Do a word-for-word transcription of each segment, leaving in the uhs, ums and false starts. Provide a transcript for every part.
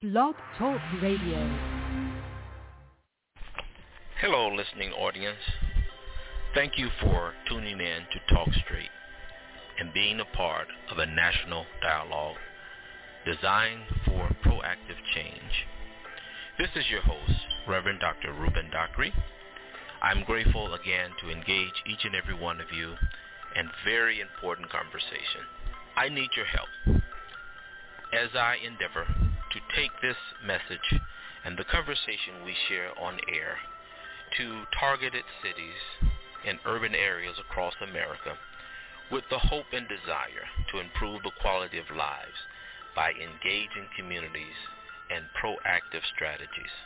Blog Talk Radio. Hello, listening audience. Thank you for tuning in to Talk Straight and being a part of a national dialogue designed for proactive change. This is your host, Reverend Doctor Ruben Dockery. I'm grateful again to engage each and every one of you in very important conversation. I need your help as I endeavor to take this message and the conversation we share on air to targeted cities and urban areas across America with the hope and desire to improve the quality of lives by engaging communities and proactive strategies.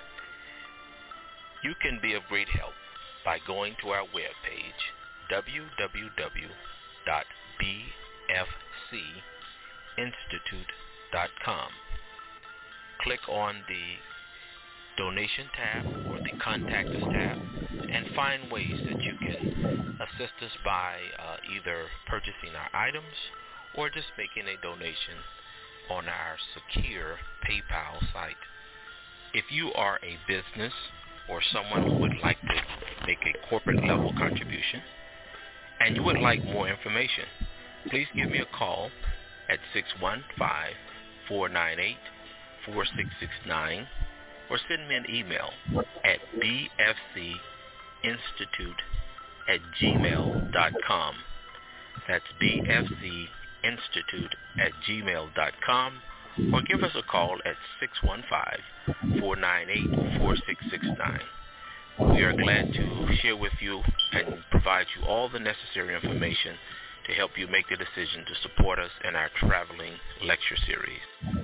You can be of great help by going to our webpage, w w w dot b f c institute dot com. Click on the donation tab or the contact us tab and find ways that you can assist us by uh, either purchasing our items or just making a donation on our secure PayPal site. If you are a business or someone who would like to make a corporate level contribution and you would like more information, please give me a call at six one five, four nine eight, four six six nine or send me an email at b f c institute at gmail dot com. That's b f c institute at gmail dot com, or give us a call at six one five, four nine eight, four six six nine. We are glad to share with you and provide you all the necessary information to help you make the decision to support us in our traveling lecture series.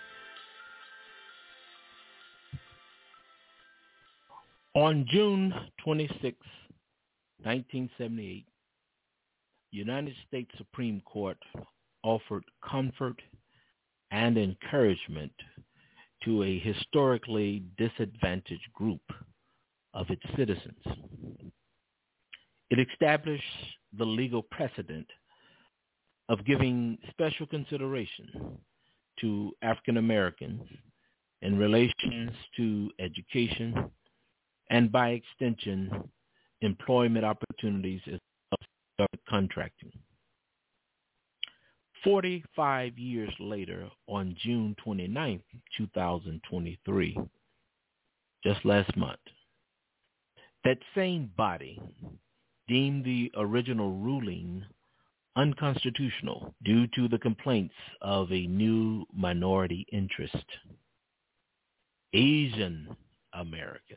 On June twenty-sixth, nineteen seventy-eight, United States Supreme Court offered comfort and encouragement to a historically disadvantaged group of its citizens. It established the legal precedent of giving special consideration to African Americans in relations to education and, by extension, employment opportunities as well as contracting. Forty-five years later, on June twenty-ninth, two thousand twenty-three, just last month, that same body deemed the original ruling unconstitutional due to the complaints of a new minority interest, Asian Americans.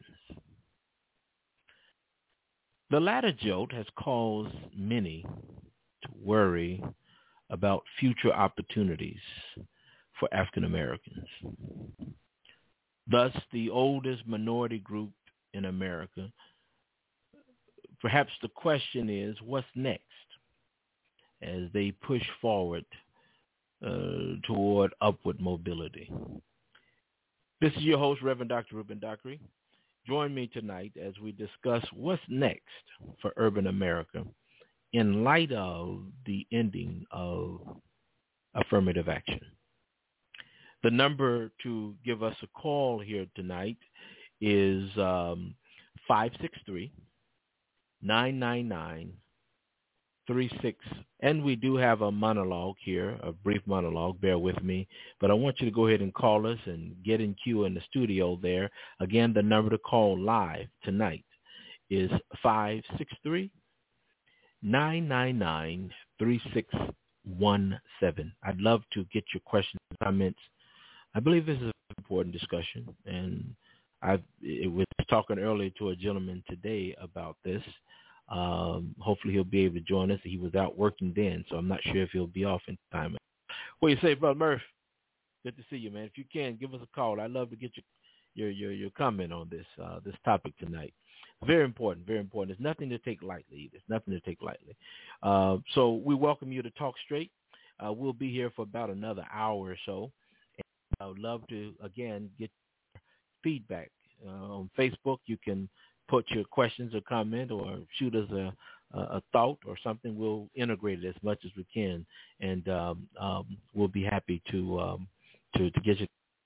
The latter jolt has caused many to worry about future opportunities for African Americans. Thus, the oldest minority group in America, perhaps the question is, what's next as they push forward uh, toward upward mobility? This is your host, Reverend Doctor Ruben Dockery. Join me tonight as we discuss what's next for urban America in light of the ending of affirmative action. The number to give us a call here tonight is um, five six three, nine nine nine, three six, and we do have a monologue here, a brief monologue, bear with me, but I want you to go ahead and call us and get in queue in the studio there. Again, the number to call live tonight is five six three, nine nine nine, three six one seven. I'd love to get your questions and comments. I believe this is an important discussion, and I was talking earlier to a gentleman today about this. Um, hopefully he'll be able to join us. He was out working then, so I'm not sure if he'll be off in time. What do you say, Brother Murph? Good to see you, man. If you can, give us a call. I'd love to get your your your, your comment on this uh, this topic tonight. Very important, very important. There's nothing to take lightly. There's nothing to take lightly. Uh, so we welcome you to Talk Straight. Uh, we'll be here for about another hour or so. And I would love to, again, get feedback. Uh, on Facebook, you can put your questions or comment or shoot us a, a thought or something. We'll integrate it as much as we can, and um, um, we'll be happy to, um, to to get you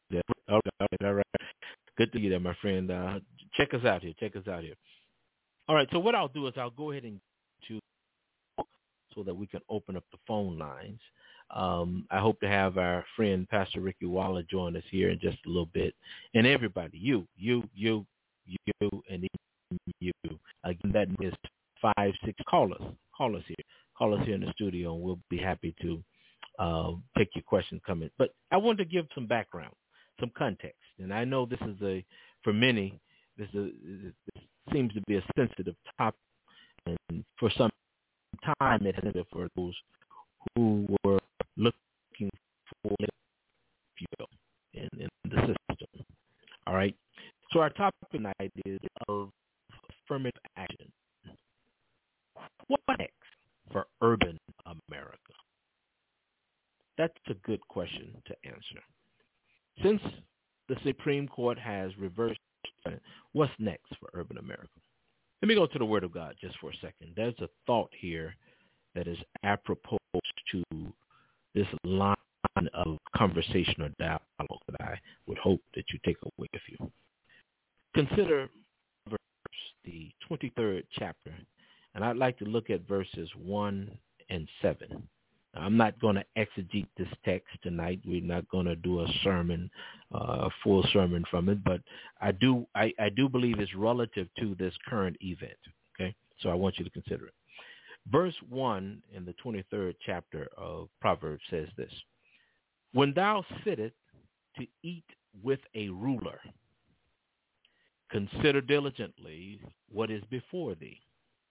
Yeah. All right, all right. Good to you there, my friend. Uh, check us out here. Check us out here. All right. So what I'll do is I'll go ahead and to so that we can open up the phone lines. Um, I hope to have our friend Pastor Ricky Waller join us here in just a little bit, and everybody, you, you, you, you, and even you. Again, that is five six. Call us. Call us here. Call us here in the studio, and we'll be happy to uh, take your questions coming. But I want to give some background, some context, and I know this is a, for many, this, is a, this seems to be a sensitive topic, and for some time it has been for those who were looking for fuel in, in the system. All right. So our topic tonight is of affirmative action. What next for urban America? That's a good question to answer. Since the Supreme Court has reversed, what's next for urban America? Let me go to the Word of God just for a second. There's a thought here that is apropos to this line of conversation or dialogue that I would hope that you take away with you. Consider verse, the twenty-third chapter, and I'd like to look at verses one and seven. Now, I'm not going to exegete this text tonight. We're not going to do a sermon, uh, a full sermon from it, but I do, I, I do believe it's relative to this current event. Okay, so I want you to consider it. Verse one in the twenty-third chapter of Proverbs says this: when thou sittest to eat with a ruler, consider diligently what is before thee.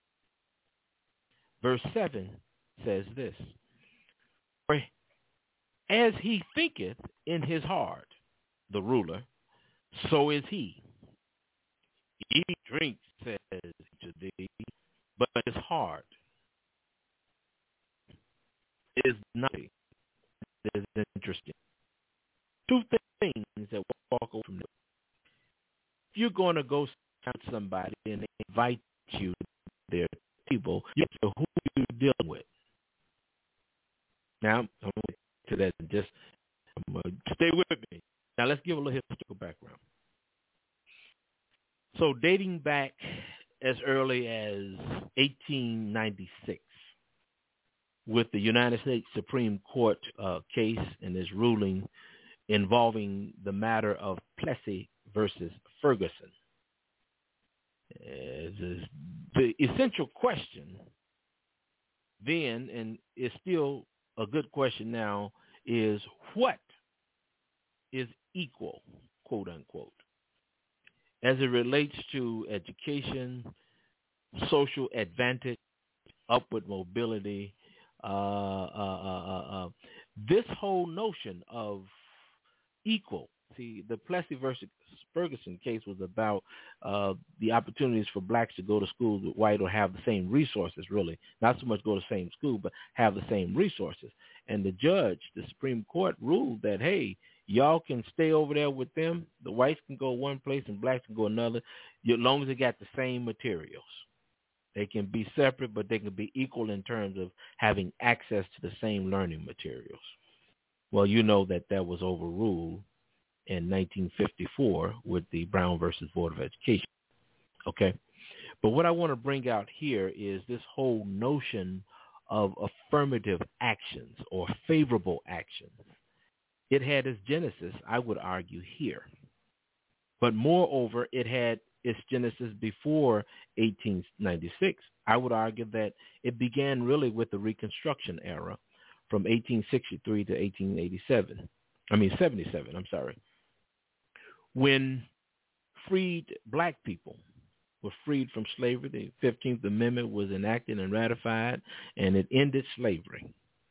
Verse seven says this: for as he thinketh in his heart, the ruler, so is he. Eat, drink, says to thee, but his heart is nothing. It is interesting. Two things that walk away from this. If you're going to go with somebody and they invite you to their table, you have to who you're dealing with. Now, I'm going to get to that in just, I'm going to stay with me. Now, let's give a little historical background. So, dating back as early as eighteen ninety-six, with the United States Supreme Court uh, case and its ruling involving the matter of Plessy versus Ferguson. Uh, the essential question then, and it's still a good question now, is what is equal, quote unquote, as it relates to education, social advantage, upward mobility, uh, uh, uh, uh, this whole notion of equal. See, the Plessy versus Ferguson case was about uh, the opportunities for blacks to go to schools with white or have the same resources, really. Not so much go to the same school, but have the same resources. And the judge, the Supreme Court, ruled that, hey, y'all can stay over there with them. The whites can go one place and blacks can go another, as long as they got the same materials. They can be separate, but they can be equal in terms of having access to the same learning materials. Well, you know that that was overruled in nineteen fifty-four with the Brown versus Board of Education. Okay? But what I want to bring out here is this whole notion of affirmative actions or favorable actions. It had its genesis, I would argue, here. But moreover, it had its genesis before eighteen ninety-six. I would argue that it began really with the Reconstruction era from eighteen sixty-three to eighteen eighty-seven. I mean, seventy-seven, I'm sorry. When freed black people were freed from slavery, the fifteenth Amendment was enacted and ratified, and it ended slavery,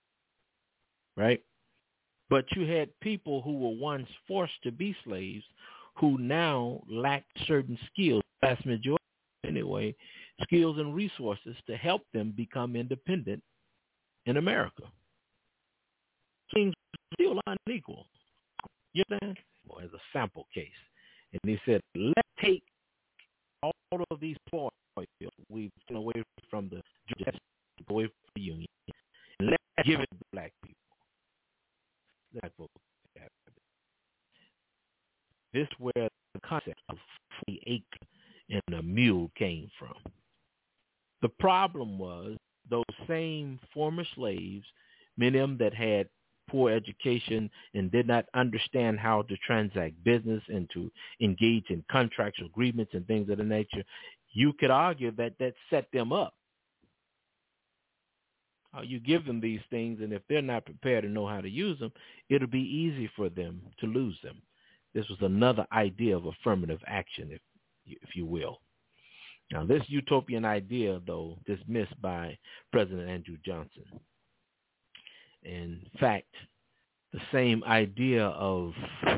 right? But you had people who were once forced to be slaves who now lacked certain skills, vast majority anyway, skills and resources to help them become independent in America. Things still unequal. You understand? Well, as a sample case. And he said, let's take all of these spoils we've taken away from the away from the Union, and let's give it to black people. Black folks have it. This is where the concept of forty acre and a mule came from. The problem was those same former slaves, many of them that had poor education and did not understand how to transact business and to engage in contractual agreements and things of the nature, you could argue that that set them up. Uh, you give them these things, and if they're not prepared to know how to use them, it'll be easy for them to lose them. This was another idea of affirmative action, if if you will. Now, this utopian idea, though, dismissed by President Andrew Johnson. In fact, the same idea of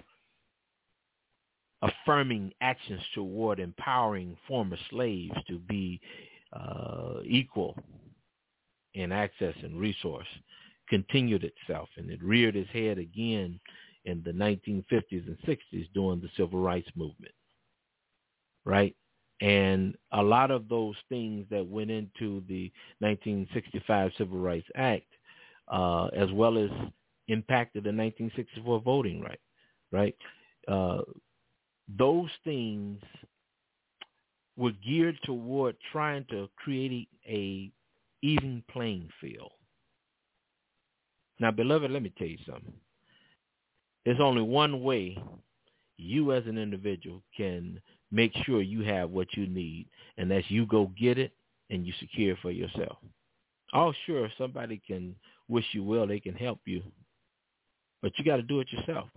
affirming actions toward empowering former slaves to be uh, equal in access and resource continued itself, and it reared its head again in the nineteen fifties and sixties during the Civil Rights Movement, right? And a lot of those things that went into the nineteen sixty-five Civil Rights Act, uh, as well as impacted the nineteen sixty-four voting right, right? Uh, those things were geared toward trying to create a even playing field. Now, beloved, let me tell you something. There's only one way you as an individual can make sure you have what you need, and that's you go get it and you secure it for yourself. Oh, sure, if somebody can wish you well, they can help you, but you got to do it yourself.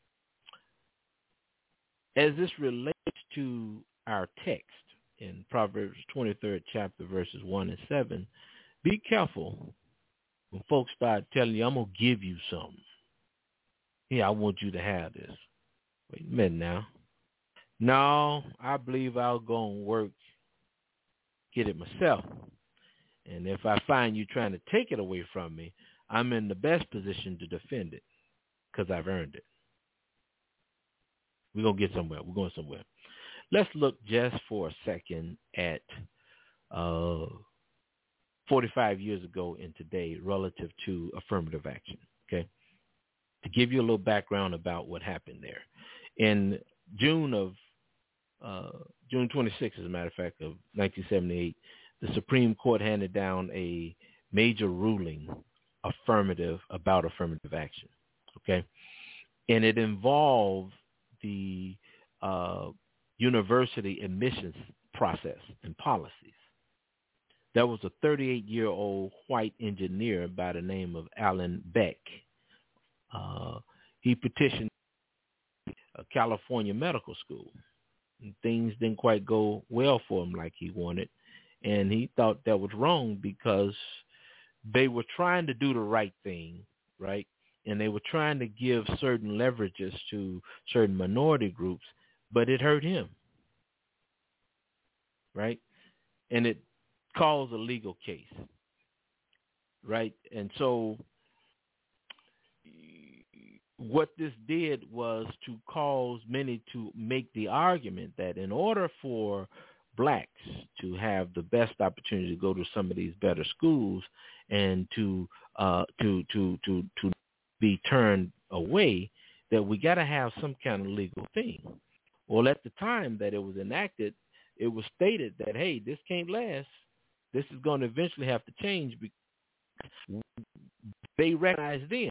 As this relates to our text in Proverbs twenty-third chapter, verses one and seven, be careful when folks start telling you, I'm going to give you something. Yeah, I want you to have this. Wait a minute now. No, I believe I'll go and work, get it myself. And if I find you trying to take it away from me, I'm in the best position to defend it because I've earned it. We're going to get somewhere. We're going somewhere. Let's look just for a second at uh, forty-five years ago and today relative to affirmative action, okay? To give you a little background about what happened there. In June of uh, June twenty-sixth, as a matter of fact, of nineteen seventy-eight, the Supreme Court handed down a major ruling affirmative about affirmative action, okay? And it involved the uh, university admissions process and policies. There was a thirty-eight-year-old white engineer by the name of Alan Beck. Uh, he petitioned a California medical school. And things didn't quite go well for him like he wanted, and he thought that was wrong because they were trying to do the right thing, right? And they were trying to give certain leverages to certain minority groups, but it hurt him, right? And it caused a legal case, right? And so what this did was to cause many to make the argument that in order for blacks to have the best opportunity to go to some of these better schools and to uh, to to to to be turned away, that we got to have some kind of legal thing. Well, at the time that it was enacted, it was stated that, hey, this can't last. This is going to eventually have to change because they recognized then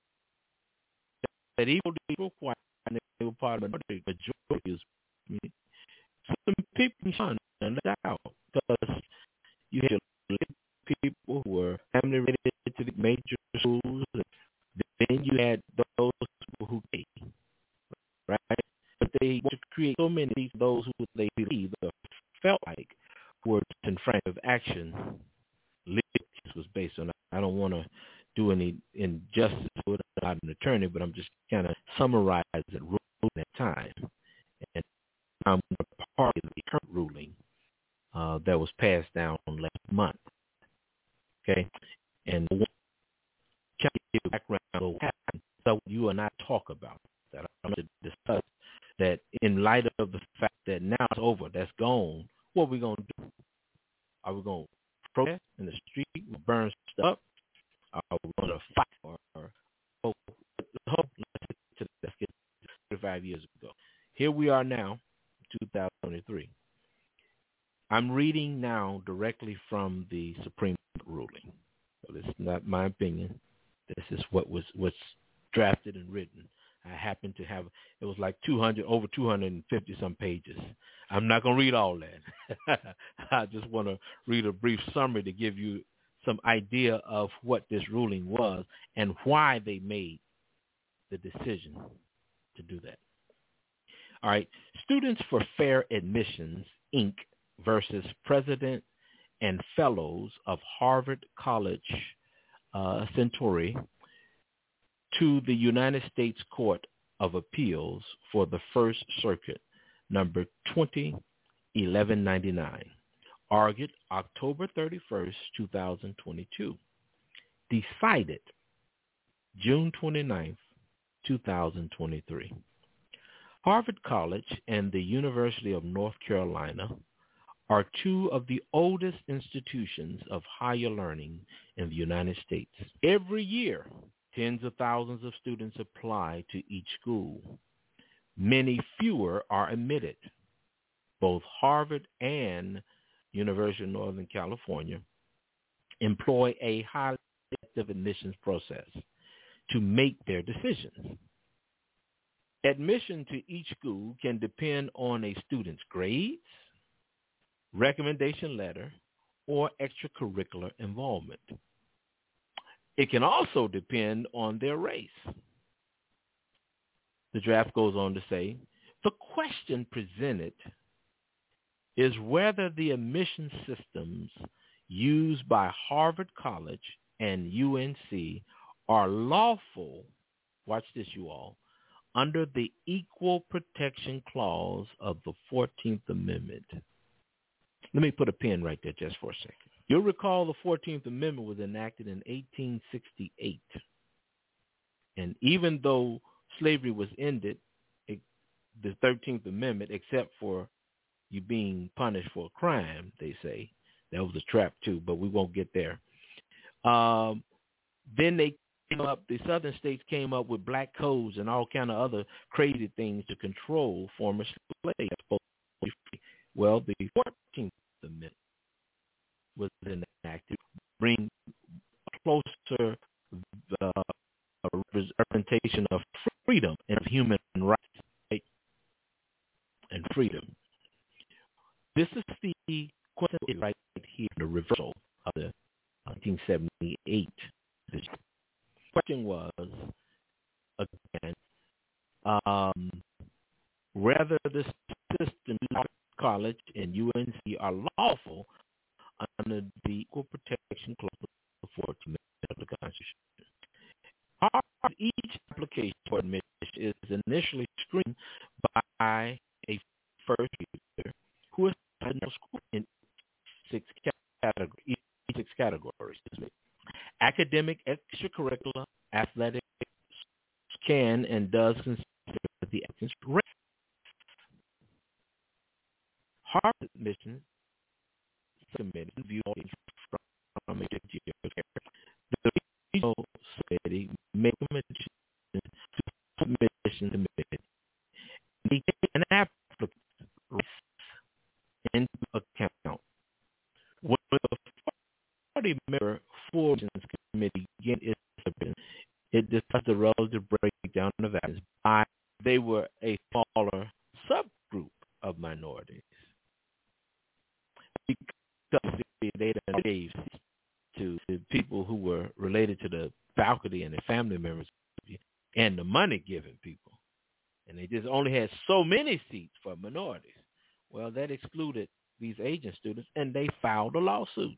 that even though they were white and they were part of the majority, some people shun and let out because you had people who were family related to the major schools. Then you had those people who paid, right? But they want to create so many of those who they believe or felt like were in front of action. This was based on. I don't want to do any injustice to it. I'm not an attorney, but I'm just kind of summarizing it at that time. And I'm part of the current ruling uh, that was passed down last month. Okay, and I want to give you background of what happened. So you and I talk about that. I want to discuss that in light of the fact that now it's over, that's gone. What are we going to do? Are we going to protest in the street, burn stuff up? Are we going to fight? Or, or oh, let's get to let's get to thirty-five years ago. Here we are now, two thousand twenty-three. I'm reading now directly from the Supreme Court ruling. So this is not my opinion. This is what was what's drafted and written. I happen to have, it was like two hundred, over two hundred fifty some pages. I'm not going to read all that. I just want to read a brief summary to give you some idea of what this ruling was and why they made the decision to do that. All right. Students for Fair Admissions, Incorporated versus President and Fellows of Harvard College uh, Centauri to the United States Court of Appeals for the First Circuit, number twenty eleven ninety-nine, argued October thirty-first, twenty twenty-two, decided June twenty-ninth, twenty twenty-three. Harvard College and the University of North Carolina are two of the oldest institutions of higher learning in the United States. Every year, tens of thousands of students apply to each school. Many fewer are admitted. Both Harvard and University of Northern California employ a highly effective admissions process to make their decisions. Admission to each school can depend on a student's grades, recommendation letter, or extracurricular involvement. It can also depend on their race. The draft goes on to say, the question presented is whether the admission systems used by Harvard College and U N C are lawful, watch this you all, under the Equal Protection Clause of the fourteenth Amendment. Let me put a pin right there just for a second. You'll recall the fourteenth Amendment was enacted in eighteen sixty-eight. And even though slavery was ended, it, the thirteenth Amendment, except for you being punished for a crime, they say, that was a trap too, but we won't get there. Um, then they came up, the southern states came up with black codes and all kind of other crazy things to control former slaves. Well, the fourteenth Amendment was enacted, bring closer the representation of freedom and of human rights, right? And freedom. This is the question right here, the reversal of the nineteen seventy-eight. The question was, again, um, whether the system College and U N C are lawful under the Equal Protection Clause of the fourteenth Amendment of the Constitution. Each application for admission is initially screened by a first year who is in school in six categories. Six categories. Academic, extracurricular, athletic can and does consider the applicant's race. Harvard admission submitted view from a the regional society make recommendations to submission submitted. They take an applicant's race into account. When the forty-member Full Committee again is it discussed the relative breakdown of values by they were a smaller subgroup of minorities. Because they gave to the people who were related to the faculty and the family members and the money-giving people. And they just only had so many seats for minorities. Well, that excluded these Asian students, and they filed a lawsuit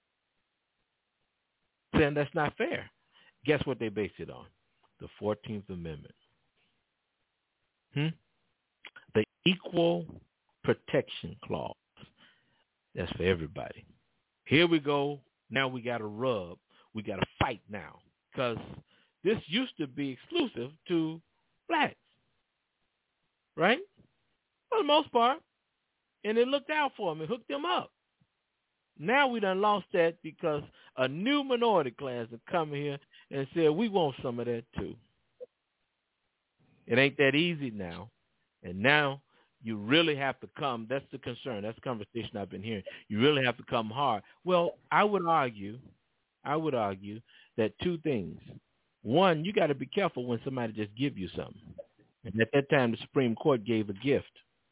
saying that's not fair. Guess what they based it on? The fourteenth Amendment. Hmm? The Equal Protection Clause. That's for everybody. Here we go. Now we got to rub. We got to fight now because this used to be exclusive to blacks, right? For the most part. And it looked out for them. It hooked them up. Now we done lost that because a new minority class have come here and said, we want some of that too. It ain't that easy now And now you really have to come. That's the concern. That's the conversation I've been hearing. You really have to come hard. Well, I would argue, I would argue that two things. One, you got to be careful when somebody just give you something. And at that time, the Supreme Court gave a gift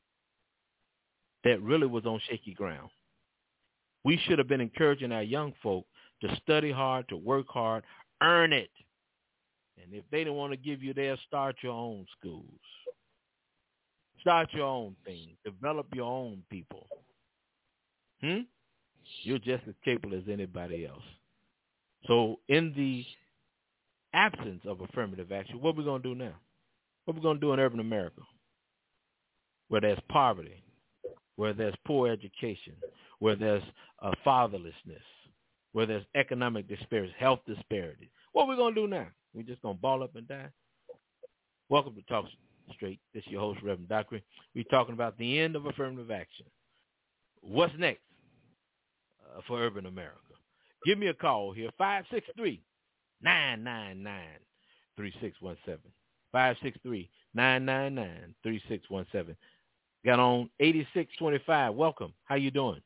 that really was on shaky ground. We should have been encouraging our young folk to study hard, to work hard, earn it. And if they don't want to give you theirs, start your own schools. Start your own thing. Develop your own people. Hmm? You're just as capable as anybody else. So in the absence of affirmative action, what are we going to do now? What are we going to do in urban America? Where there's poverty, where there's poor education, where there's uh, fatherlessness, where there's economic disparity, health disparity. What are we going to do now? We just going to ball up and die? Welcome to Talk Straight. This is your host, Reverend Dockery. We're talking about the end of affirmative action. What's next uh, for urban America? Give me a call here, five six three, nine nine nine, three six one seven. five six three, nine nine nine, three six one seven. Got on eighty-six twenty-five. Welcome. How you doing?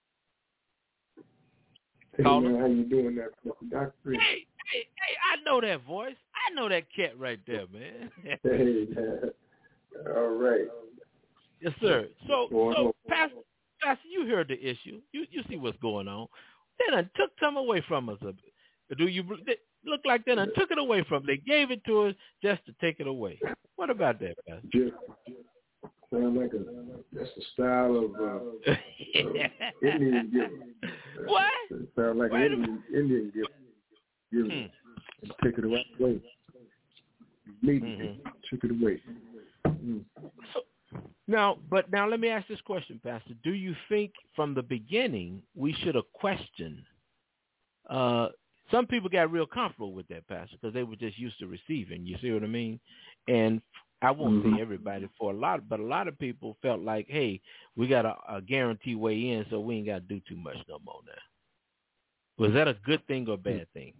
Hey, man, how you doing there, Doctor? Hey, hey, hey, I know that voice. I know that cat right there, man. Hey, man. All right. Yes, sir. So, so Pastor, Pastor, you heard the issue. You you see what's going on. They done took some away from us. Do you they look like they done took it away from us? They gave it to us just to take it away. What about that, Pastor? Just, sound like a that's the style of uh, uh, Indian gift. What? It sound like Wait Indian Indian gift. Give hmm. it and take it away. Immediately Mm-hmm. took it away. Mm. So, now, but now let me ask this question, Pastor. Do you think from the beginning we should have questioned? Uh, some people got real comfortable with that, Pastor, because they were just used to receiving. You see what I mean? And I won't Mm-hmm. say everybody for a lot, but a lot of people felt like, hey, we got a, a guarantee way in, so we ain't got to do too much no more now. Was that a good thing or a bad thing?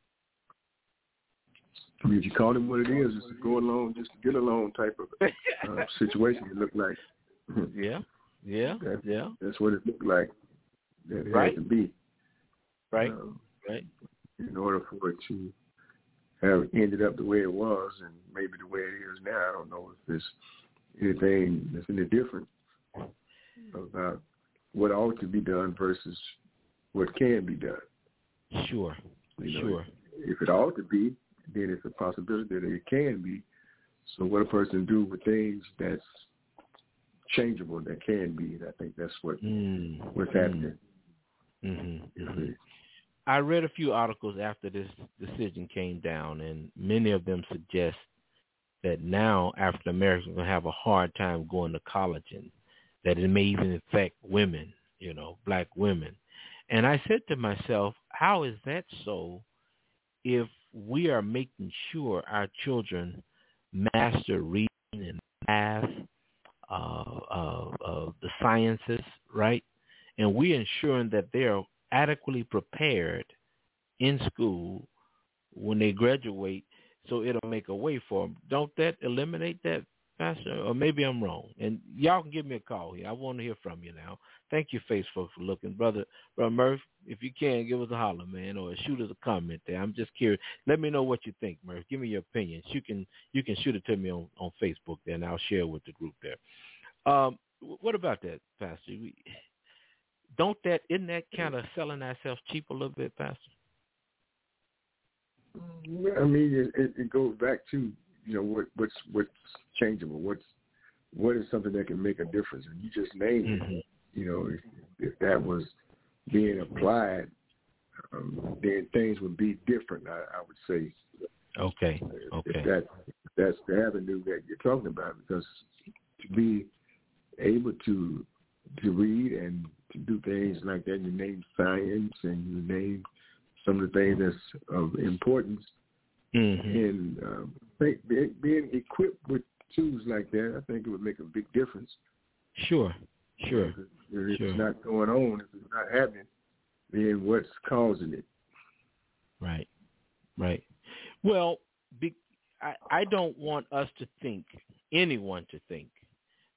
I mean, if you call it what it is, it's a go along, just to get along type of uh, situation. It looked like. Yeah, yeah, that, yeah. That's what it looked like. It Right. had to be. Right, um, right. In order for it to have ended up the way it was, and maybe the way it is now. I don't know if there's anything that's any different about what ought to be done versus what can be done. Sure, you know, sure. If, if it ought to be, then it's a possibility that it can be. So what a person do with things that's changeable, that can be, I think that's what Mm. what's mm. happening. Mm-hmm. Mm-hmm. I read a few articles after this decision came down, and many of them suggest that now African Americans are going to have a hard time going to college, and that it may even affect women, you know, black women. And I said to myself, how is that so if we are making sure our children master reading and math, uh, uh, uh, the sciences, right? And we're ensuring that they are adequately prepared in school when they graduate, so it'll make a way for them. Don't that eliminate that, Pastor? Or maybe I'm wrong. And y'all can give me a call here. I want to hear from you now. Thank you, Facebook, for looking. Brother, Brother Murph, if you can, give us a holler, man, or shoot us a comment there. I'm just curious. Let me know what you think, Murph. Give me your opinions. You can you can shoot it to me on, on Facebook there, and I'll share it with the group there. Um, what about that, Pastor? We, don't that, isn't that kind of selling ourselves cheap a little bit, Pastor? I mean, it, it, it goes back to, you know, what, what's what's changeable, what's what is something that can make a difference, and you just named Mm-hmm. it. You know, if, if that was being applied, um, then things would be different. I, I would say. Okay. Okay. If that if that's the avenue that you're talking about, because to be able to to read and to do things like that, you name science and you name some of the things that's of importance, mm-hmm. and um, being, being equipped with tools like that, I think it would make a big difference. Sure, sure. If it's sure. not going on, if it's not happening, then what's causing it? Right, right. Well, be, I, I don't want us to think, anyone to think,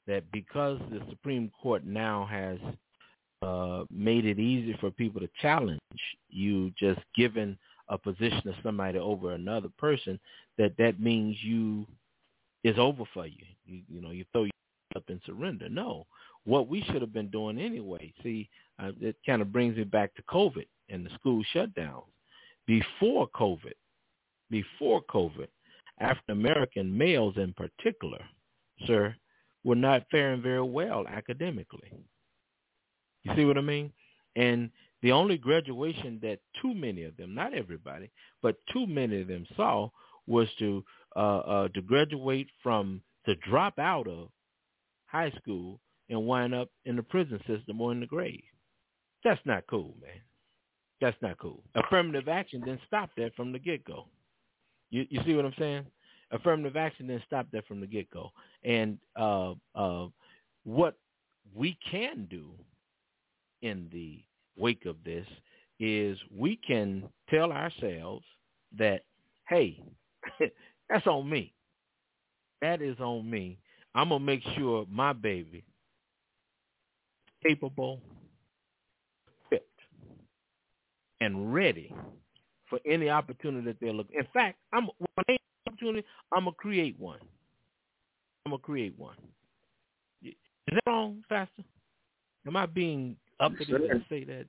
that because the Supreme Court now has uh, made it easy for people to challenge you just giving a position to somebody over another person, that that means you is over for you. You, you know, you throw your up and surrender. No, what we should have been doing anyway. See, uh, it kind of brings me back to COVID and the school shutdowns. Before COVID, before COVID, African American males in particular, sir, were not faring very well academically. You see what I mean? And the only graduation that too many of them, not everybody, but too many of them saw was to uh, uh, to graduate from, to drop out of high school and wind up in the prison system or in the grave. That's not cool, man. That's not cool. Affirmative action didn't stop that from the get-go. You, you see what I'm saying? Affirmative action didn't stop that from the get-go. And uh, uh, what we can do in the wake of this is we can tell ourselves that, hey, that's on me. That is on me. I'm going to make sure my baby capable, fit, and ready for any opportunity that they're looking. In fact, I'm when they opportunity, I'm gonna create one. I'm gonna create one. Is that wrong, Pastor? Am I being uppity to say that?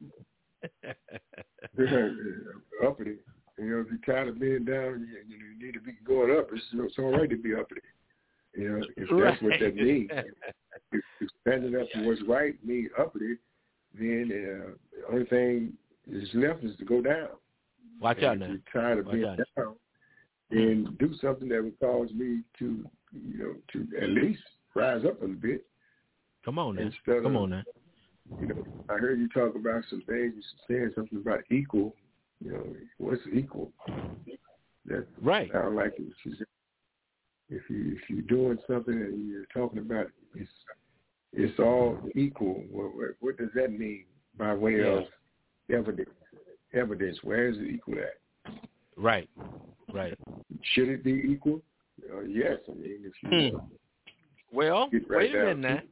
Uppity. You know, if you're tired of being down, you, you need to be going up. It's, it's all right to be uppity. You know, if that's right. What that means. If, if standing up for what's right means uppity, then uh, the only thing is left is to go down. Watch and out if now. You're tired of Watch being out. down, then do something that would cause me to, you know, to at least rise up a little bit. Come on now. Instead Come of, on now. You know, I heard you talk about some things. You saying something about equal. You know, what's equal? That right. sounds like it's, if you if you're doing something and you're talking about it's it's all equal. What, what, what does that mean by way yeah. of evidence? Evidence. Where is it equal at? Right. Right. Should it be equal? Uh, yes. I mean, if you. Hmm. Uh, well, right wait a minute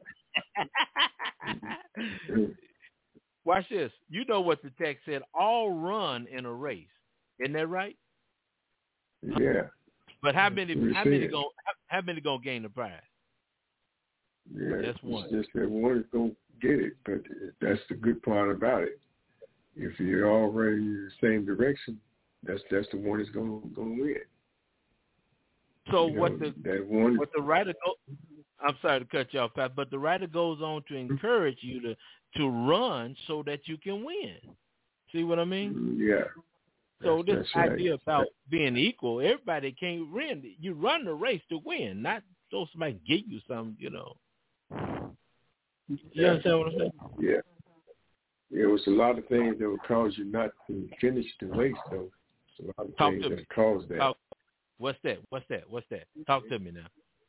now. Watch this. You know what the text said? All run in a race. Isn't that right? Yeah. But how many? How many going? How many going to gain the prize? Yeah, that's one. It's just that one is going to get it, but that's the good part about it. If you're already in the same direction, that's that's the one that's going to going to win. So you know, what the that one? What the writer? Go, I'm sorry to cut you off, Pat, but the writer goes on to encourage you to to run so that you can win. See what I mean? Yeah. So that's, this that's idea right. about being equal, everybody can't win. You run the race to win, not so somebody get you something, you know. You yeah. understand what I'm saying? Yeah. There was a lot of things that would cause you not to finish the race, though. It's a lot of Talk things to that me. cause that. Talk. What's that? What's that? What's that? Talk to me now.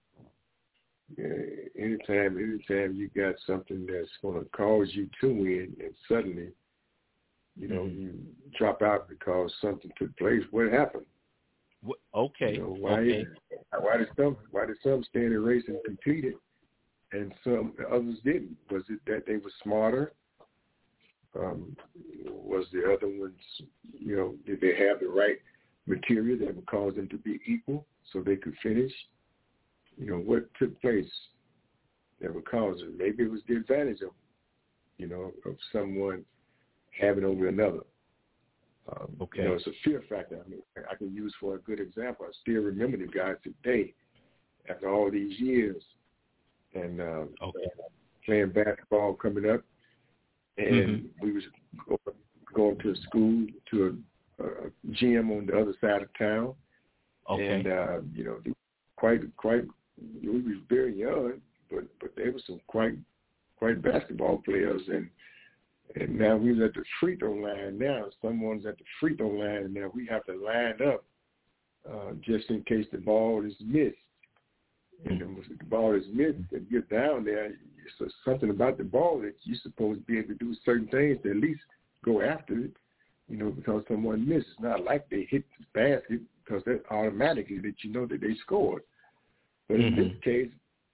Yeah, anytime, anytime you got something that's going to cause you to win, and suddenly, you know, mm-hmm. you drop out because something took place. What happened? What, okay. You know, why? Okay. Why did some? Why did some stand in race and competed, and some others didn't? Was it that they were smarter? Um, was the other ones, you know, did they have the right material that would cause them to be equal so they could finish? You know, what took place that would cause it? Maybe it was the advantage of, you know, of someone having over another. Um, okay. You know, it's a fear factor. I mean, I can use for a good example. I still remember the guys today after all these years and um, okay. playing basketball coming up. And mm-hmm. we was going to school to a, a gym on the other side of town. Okay. And, uh, you know, quite, quite, we was very young, but, but they were some quite, quite basketball players. And, and now we was at the free throw line now. Someone's at the free throw line now. We have to line up uh, just in case the ball is missed. And then if the ball is missed and you're down there, so something about the ball that you're supposed to be able to do certain things to at least go after it, you know, because someone missed. It's not like they hit the basket because that's automatically that you know that they scored. But mm-hmm. in this case,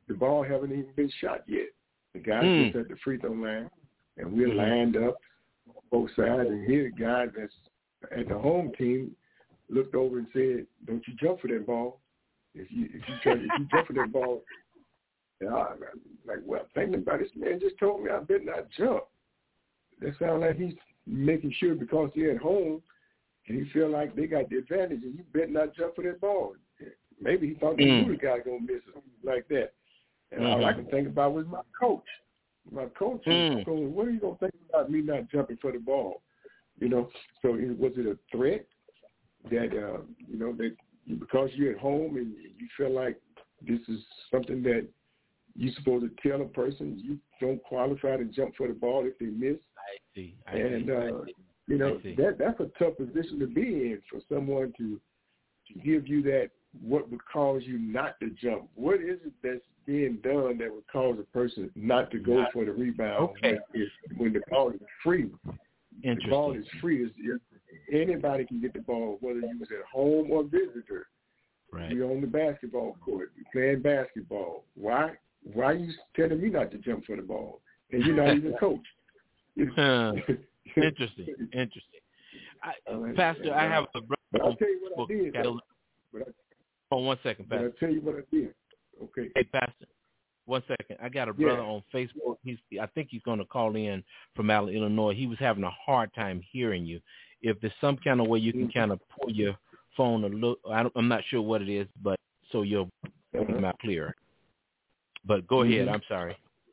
the ball haven't even been shot yet. The guy mm. sits at the free throw line, and we're mm. lined up on both sides. And here, the guy that's at the home team looked over and said, "Don't you jump for that ball. If you if you try if you jump for that ball." And I, I'm like, well, thinking about it, this man just told me I better not jump. That sounds like he's making sure because they're at home and he feel like they got the advantage, and you better not jump for that ball. Maybe he thought mm. the guy gonna miss or something like that. And mm-hmm. all I can think about was my coach. My coach mm. was going, what are you gonna think about me not jumping for the ball? You know, so it, was it a threat that uh, you know that because you're at home and you feel like this is something that you're supposed to tell a person you don't qualify to jump for the ball if they miss? I see. I and see. Uh, I see. you know that that's a tough position to be in for someone to to give you that. What would cause you not to jump? What is it that's being done that would cause a person not to go for the rebound okay. when, when the ball is free? The ball is free. It's, it's, anybody can get the ball, whether you was at home or visitor. Right. You're on the basketball court. You're playing basketball. Why? Why are you telling me not to jump for the ball? And you're not even coach. huh. Interesting. Interesting. I, I mean, Pastor, I have a brother. But I'll tell you what I did. Catalog- but I, Hold on one second, Pastor. But I'll tell you what I did. Okay. Hey, Pastor, one second. I got a brother yeah. on Facebook. He's, I think he's going to call in from Allen, Illinois. He was having a hard time hearing you. If there's some kind of way you can mm-hmm. kind of pull your phone a little, I don't, I'm not sure what it is, but so you'll uh-huh. come out clearer. But go mm-hmm. ahead. I'm sorry.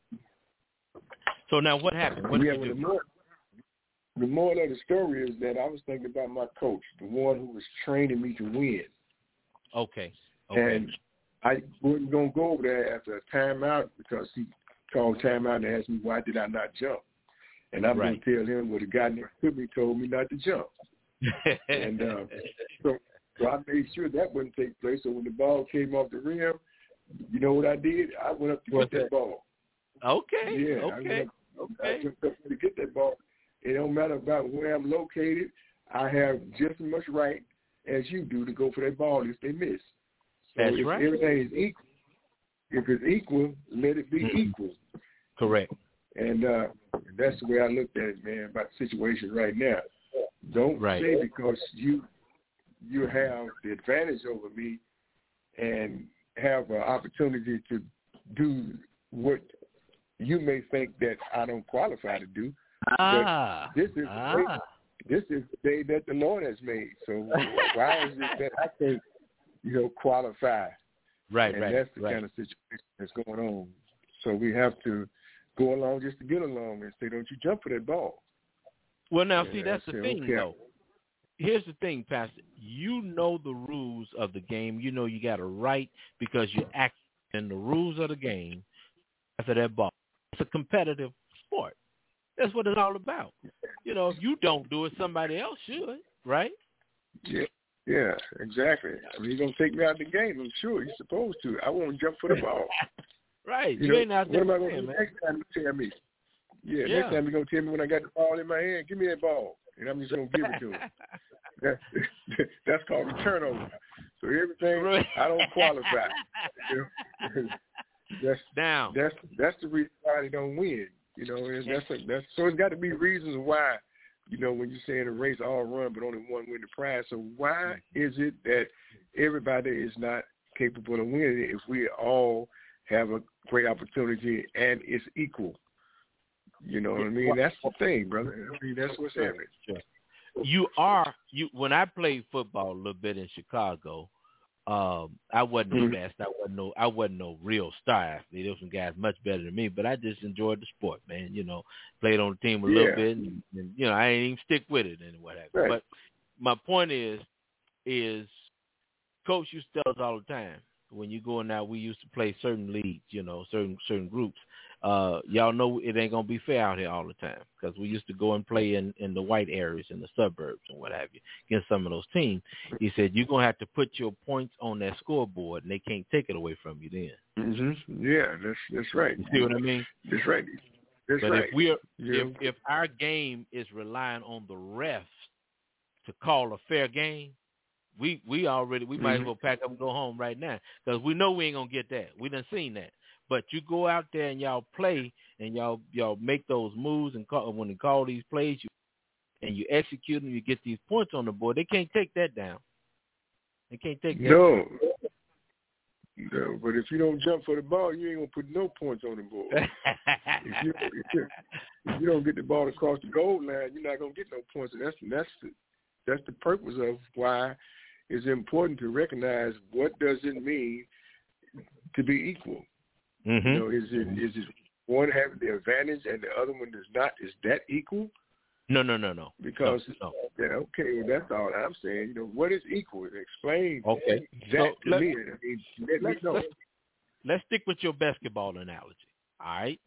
So now what happened? What yeah, did you well, do? The moral, the moral of the story is that I was thinking about my coach, the one who was training me to win. Okay. Okay. And I wasn't going to go over there after a timeout because he called timeout and asked me why did I not jump. And I'm right. going to tell him what the guy next to me told me not to jump. and uh, so, so I made sure that wouldn't take place. So when the ball came off the rim, you know what I did? I went up to What's get that, that ball. Okay. Yeah. Okay. I, up, okay. I jumped up to get that ball. It don't matter about where I'm located. I have just as much right as you do to go for that ball if they miss. So That's if right. everything is equal, if it's equal, let it be mm-hmm. equal. Correct. And uh, that's the way I looked at it, man, about the situation right now. Don't right. say because you you have the advantage over me and have an opportunity to do what you may think that I don't qualify to do. Ah. But this is ah. the day, this is the day that the Lord has made. So why is it that I can't, you know, qualify? Right, and right. that's the right. kind of situation that's going on. So we have to go along just to get along and say, don't you jump for that ball. Well, now, and see, that's the say, thing, okay. though. Here's the thing, Pastor. You know the rules of the game. You know you got a right because you're acting in the rules of the game after that ball. It's a competitive sport. That's what it's all about. You know, if you don't do it, somebody else should, right? Yeah, yeah, exactly. I mean, you're going to take me out of the game, I'm sure. You're supposed to. I won't jump for the ball. Right. You, you know, ain't out there what am I going to do man. next time you tell me? Yeah, yeah, next time you're going to tell me when I got the ball in my hand, give me that ball, and I'm just going to give it to him. That's, that's called a turnover. So everything, right. I don't qualify. You know? that's, Down. that's, that's the reason why they don't win. You know, and that's a, that's so it's got to be reasons why, you know, when you say in a race all run but only one win the prize. So why is it that everybody is not capable of winning if we all have a great opportunity and it's equal? You know what I mean? That's the thing, brother. I mean, that's what's happening. Sure. You are you when I played football a little bit in Chicago. Um, I wasn't mm-hmm. the best. I wasn't no. I wasn't no real star athlete. There were some guys much better than me, but I just enjoyed the sport, man. You know, played on the team a yeah. little bit, and, and you know, I ain't even stick with it and what have you. Right. But my point is, is Coach used to tell us all the time when you going out, we used to play certain leagues, you know, certain certain groups. Uh, y'all know it ain't gonna be fair out here all the time because we used to go and play in, in the white areas, in the suburbs and what have you, against some of those teams. He said you're gonna have to put your points on that scoreboard, and they can't take it away from you then. Mm-hmm. Yeah, that's that's right. You see what I mean? That's right. That's but right. if we're yeah. if if our game is relying on the refs to call a fair game, we we already we might mm-hmm. as well pack up and go home right now because we know we ain't gonna get that. We done seen that. But you go out there and y'all play and y'all y'all make those moves and call, when they call these plays, you and you execute them, you get these points on the board. They can't take that down. They can't take that. No. Down. No, but if you don't jump for the ball, you ain't gonna put no points on the board. if, you, if, you, if you don't get the ball across the goal line, you're not gonna get no points. And that's that's the that's the purpose of why it's important to recognize what does it mean to be equal. Mm-hmm. You know, is it is it one having the advantage and the other one does not? Is that equal? No, no, no, no. Because no, no. Yeah, okay, well, that's all I'm saying. You know, what is equal? Explain okay. that so to let, me. I mean, let let's, me know. Let's, let's stick with your basketball analogy. All right.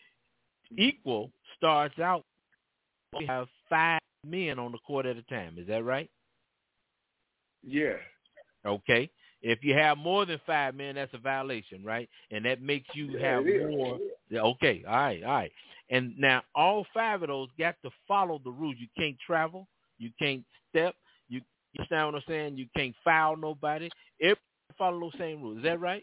Equal starts out. We have five men on the court at a time. Is that right? Yeah. Okay. If you have more than five men, that's a violation, right? And that makes you yeah, have more. Yeah, okay. All right. All right. And now all five of those got to follow the rules. You can't travel. You can't step. You, you understand what I'm saying? You can't foul nobody. Everybody follow those same rules. Is that right?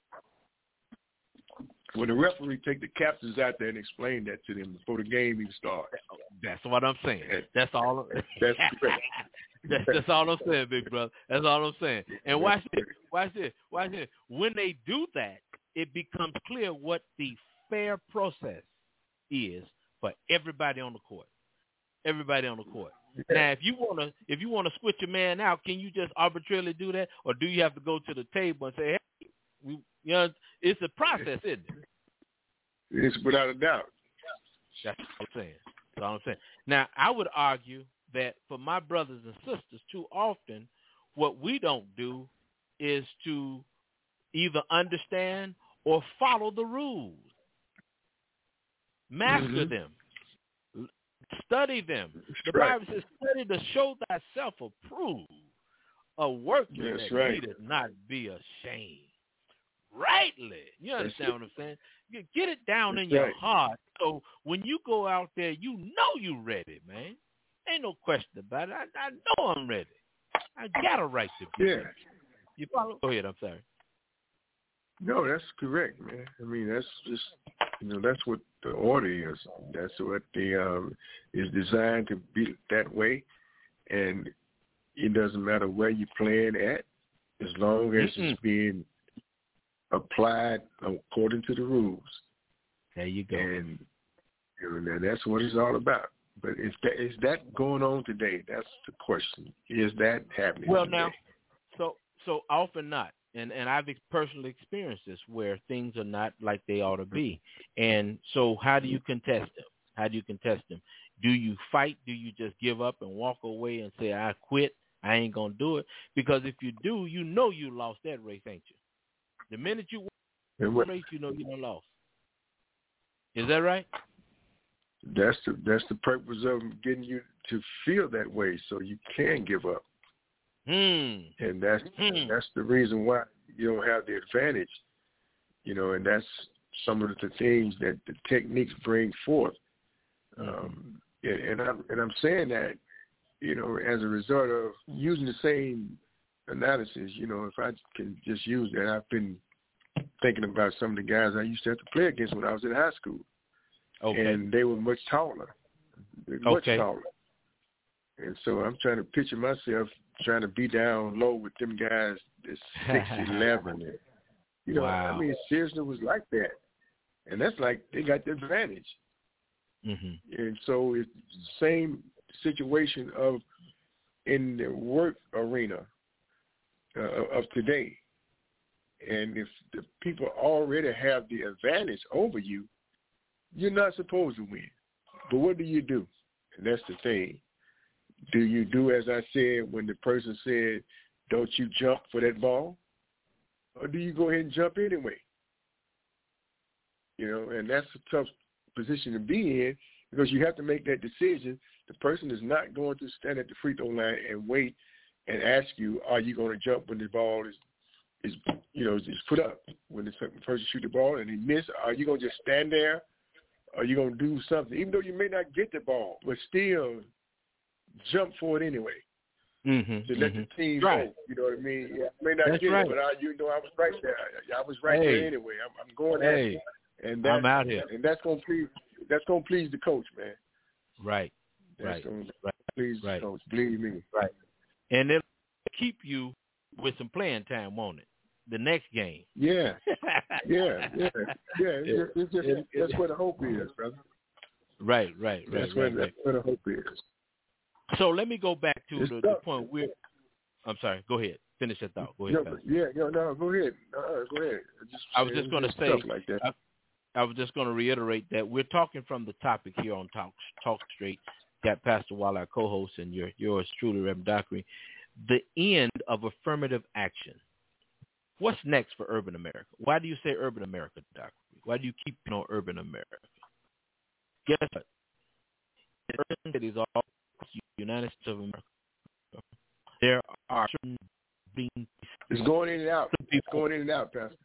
When the referee take the captains out there and explain that to them before the game even starts. That's what I'm saying. That's all. That's correct. That's, that's all I'm saying, big brother. That's all I'm saying. And watch this. Watch this. Watch this. When they do that, it becomes clear what the fair process is for everybody on the court. Everybody on the court. Now, if you wanna, if you wanna switch a man out, can you just arbitrarily do that, or do you have to go to the table and say, "Hey, we, you know, it's a process, isn't it?" It's without a doubt. That's what I'm saying. That's all I'm saying. Now, I would argue that for my brothers and sisters, too often, what we don't do is to either understand or follow the rules. Master mm-hmm. them. Study them. The right. Bible says, study to show thyself approved, a workman That's that right. needeth not be ashamed. Rightly. You understand what I'm saying? You get it down That's in your right. heart. So when you go out there, you know you ready, man. Ain't no question about it. I, I know I'm ready. I got a right to be yeah. ready. You follow? Go ahead. I'm sorry. No, that's correct, man. I mean, that's just, you know, that's what the order is. That's what the um, is designed to be that way, and it doesn't matter where you're playing at, as long as Mm-mm. it's being applied according to the rules. There you go. And you know, that's what it's all about. But is that is that going on today? That's the question. Is that happening well, today? now, so so often not. And and I've personally experienced this where things are not like they ought to be. And so how do you contest them? How do you contest them? Do you fight? Do you just give up and walk away and say, I quit, I ain't going to do it? Because if you do, you know you lost that race, ain't you? The minute you win the race, you know you done lost. Is that right? That's the that's the purpose of getting you to feel that way so you can give up. Hmm. And that's hmm. that's the reason why you don't have the advantage, you know, and that's some of the things that the techniques bring forth. Mm-hmm. Um, and, and I'm and I'm saying that, you know, as a result of using the same analysis. You know, if I can just use that, I've been thinking about some of the guys I used to have to play against when I was in high school. Okay. And they were much taller. They were okay. much taller. And so I'm trying to picture myself trying to be down low with them guys that's six eleven. You know, wow. I mean, seriously, it was like that. And that's like they got the advantage. Mm-hmm. And so it's the same situation of in the work arena uh, of today. And if the people already have the advantage over you, you're not supposed to win. But what do you do? And that's the thing. Do you do as I said when the person said, don't you jump for that ball? Or do you go ahead and jump anyway? You know, and that's a tough position to be in because you have to make that decision. The person is not going to stand at the free throw line and wait and ask you, are you going to jump when the ball is, is you know, is put up? When the person shoot the ball and he miss, are you going to just stand there? Or are you going to do something? Even though you may not get the ball, but still jump for it anyway. Mm-hmm, to let mm-hmm. the team right. vote. You know what I mean? Yeah, I may not That's get right. it, but I, you know, I was right there. I, I was right hey. there anyway. I'm, I'm going hey. at it, and that's, I'm out here, and that's gonna please. That's gonna please the coach, man. Right. That's right. gonna right. please right. the coach. Believe me. Right. And it'll keep you with some playing time, won't it? The next game. Yeah. yeah. Yeah. Yeah. It's, it's just it, it, that's where the hope is, brother. Right. Right. Right. That's right, where right. that's where the hope is. So let me go back to the, the point where. I'm sorry. Go ahead. Finish that thought. Go ahead. No, yeah. No. No. Go ahead. Uh, go ahead. Just, I was just going to say. Like that. I, I was just going to reiterate that we're talking from the topic here on Talk Talk Straight. Got Pastor Wall, our co-host, and your yours truly, Reverend Dockery. The end of affirmative action. What's next for urban America? Why do you say urban America, Dockery? Why do you keep on urban America? Guess what? In urban cities all across the United States of America, there are certain being. It's going in and out. It's going in and out, Pastor.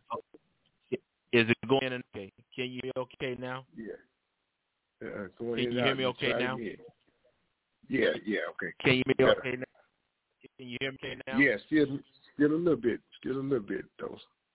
Is it going in and okay? Can you hear me okay now? Yeah. Uh, going Can in you and hear out. me okay now? Again. Yeah. Yeah. Okay. Can you hear me okay now? Can you hear me okay now? Yeah. Still, still a little bit. Still a little bit, though.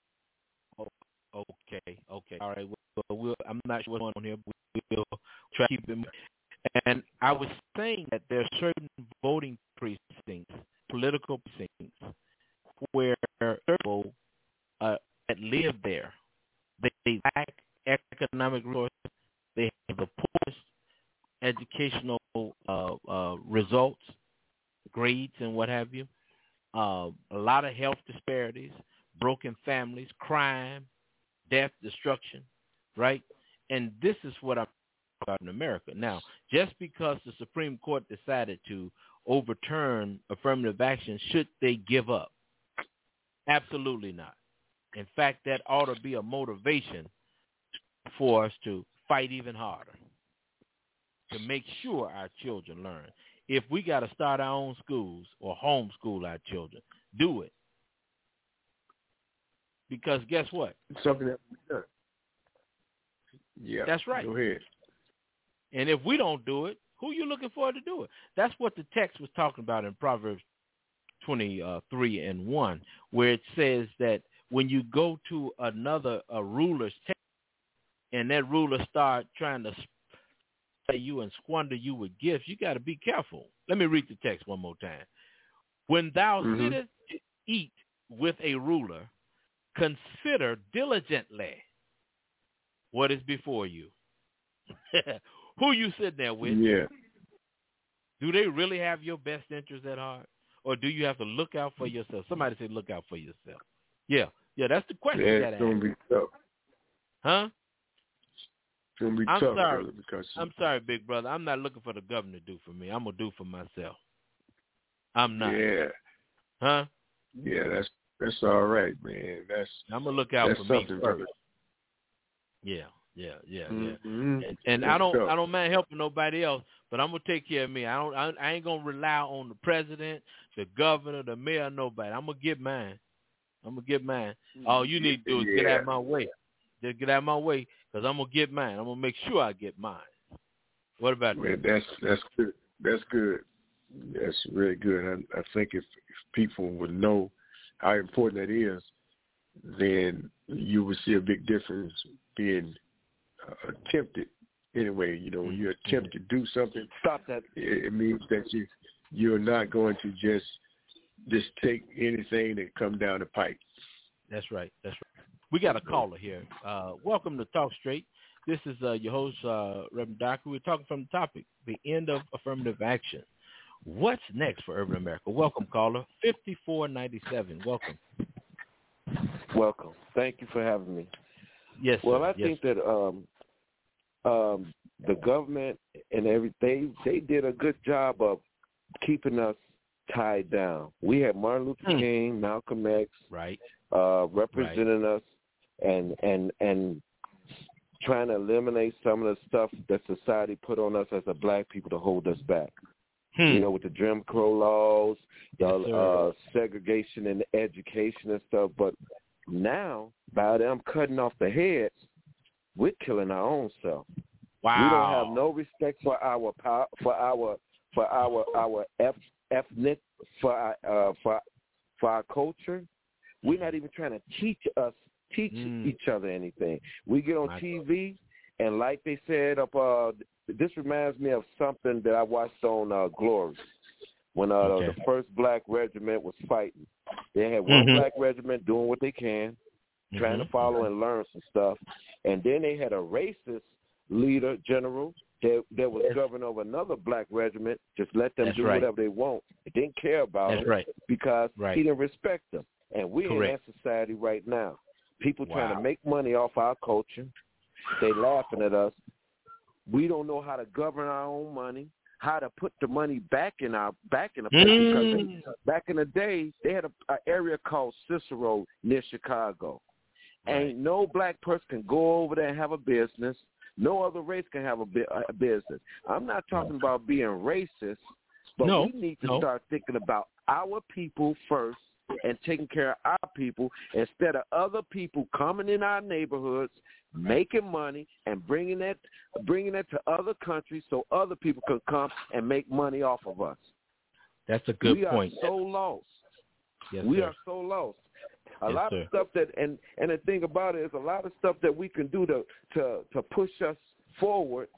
Oh, okay. Okay. All right. Well, we'll, I'm not sure what's going on here, but we'll try to keep it. And I was saying that there are certain voting precincts, political precincts, where people uh, that live there, they, they lack economic resources. They have the poorest educational uh, uh, results, grades, and what have you. Uh, a lot of health disparities, broken families, crime, death, destruction, right? And this is what I'm talking about in America. Now, just because the Supreme Court decided to overturn affirmative action, should they give up? Absolutely not. In fact, that ought to be a motivation for us to fight even harder to make sure our children learn. If we got to start our own schools or homeschool our children, do it. Because guess what? It's something that we done. Yeah. That's right. Go ahead. And if we don't do it, who are you looking for to do it? That's what the text was talking about in Proverbs twenty-three and one, where it says that when you go to another a ruler's table and that ruler start trying to say you and squander you with gifts, you got to be careful. Let me read the text one more time. When thou mm-hmm. sittest to eat with a ruler, consider diligently what is before you. Who you sitting there with? Yeah. Do they really have your best interest at heart? Or do you have to look out for yourself? Somebody said look out for yourself. Yeah. Yeah, that's the question yeah, you got to ask. It's going to be tough. Huh? It's going to be I'm tough, sorry. brother, because I'm sorry, big brother. I'm not looking for the governor to do for me. I'm going to do for myself. I'm not. Yeah. Huh? Yeah, that's that's all right, man. That's I'm going to look out that's for me something, first. brother. Yeah, yeah, yeah, mm-hmm. yeah. And, and I don't, tough. I don't mind helping nobody else, but I'm gonna take care of me. I don't, I, I ain't gonna rely on the president, the governor, the mayor, nobody. I'm gonna get mine. I'm gonna get mine. All you need to do is yeah. get out of my way. Just get out of my way, cause I'm gonna get mine. I'm gonna make sure I get mine. What about man, that? That's that's good. That's good. That's really good. I, I think if, if people would know how important that is, then you would see a big difference being uh, attempted. Anyway, you know, when you attempt mm-hmm. to do something, stop that. It, it means that you you're not going to just just take anything that come down the pipe. That's right. That's right. We got a caller here. Uh, welcome to Talk Straight. This is uh, your host, uh, Reverend Dockery. We're talking from the topic, the end of affirmative action. What's next for urban America? Welcome, caller. fifty-four ninety-seven. Welcome. Welcome. Thank you for having me. Yes, Well, sir. I yes, think sir. that um, um, the government and every they they did a good job of keeping us tied down. We had Martin Luther hmm. King, Malcolm X, right, uh, representing right. us, and and and trying to eliminate some of the stuff that society put on us as a black people to hold us back. Hmm. You know, with the Jim Crow laws, the yes, uh, segregation in education and stuff. But now, by them cutting off the heads, we're killing our own self. Wow. We don't have no respect for our power, for our for our our ethnic for our, uh, for for our culture. We're not even trying to teach us teach mm. each other anything. We get on My T V, God. And like they said, up uh, this reminds me of something that I watched on uh, Glory when uh, okay. the first black regiment was fighting. They had one mm-hmm. black regiment doing what they can, mm-hmm. trying to follow and learn some stuff, and then they had a racist leader, general, that, that was governed over another black regiment, just let them That's do right. whatever they want. They didn't care about That's it right. because right. he didn't respect them. And we're Correct. in that society right now. People wow. trying to make money off our culture. They laughing at us. We don't know how to govern our own money, how to put the money back in our back in the place. Mm. Because back in the day, they had an area called Cicero near Chicago. Right. Ain't no black person can go over there and have a business. No other race can have a, a business. I'm not talking about being racist, but no. we need to no. start thinking about our people first and taking care of our people instead of other people coming in our neighborhoods, making money and bringing it, bringing it to other countries so other people can come and make money off of us. That's a good we point. We are so lost. Yes, we sir. are so lost. A yes, lot sir. of stuff that, and, and the thing about it is a lot of stuff that we can do to, to, to push us forward.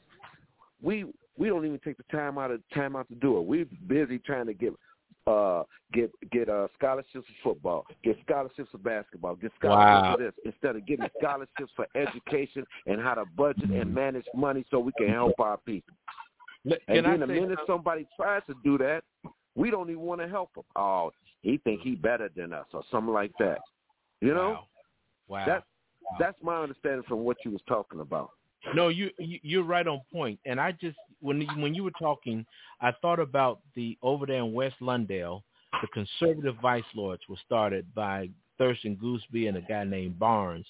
We we don't even take the time out of time out to do it. We're busy trying to get uh, get get uh, scholarships for football, get scholarships for basketball, get scholarships wow. for this instead of getting scholarships for education and how to budget and manage money so we can help our people. Can and then I the say minute something? somebody tries to do that, we don't even want to help them. Oh, he think he better than us or something like that. You know? Wow. wow. That's, wow. that's my understanding from what you was talking about. No, you, you you're right on point. And I just when when you were talking, I thought about the over there in West Lundale, the conservative vice lords were started by Thurston Gooseby and a guy named Barnes.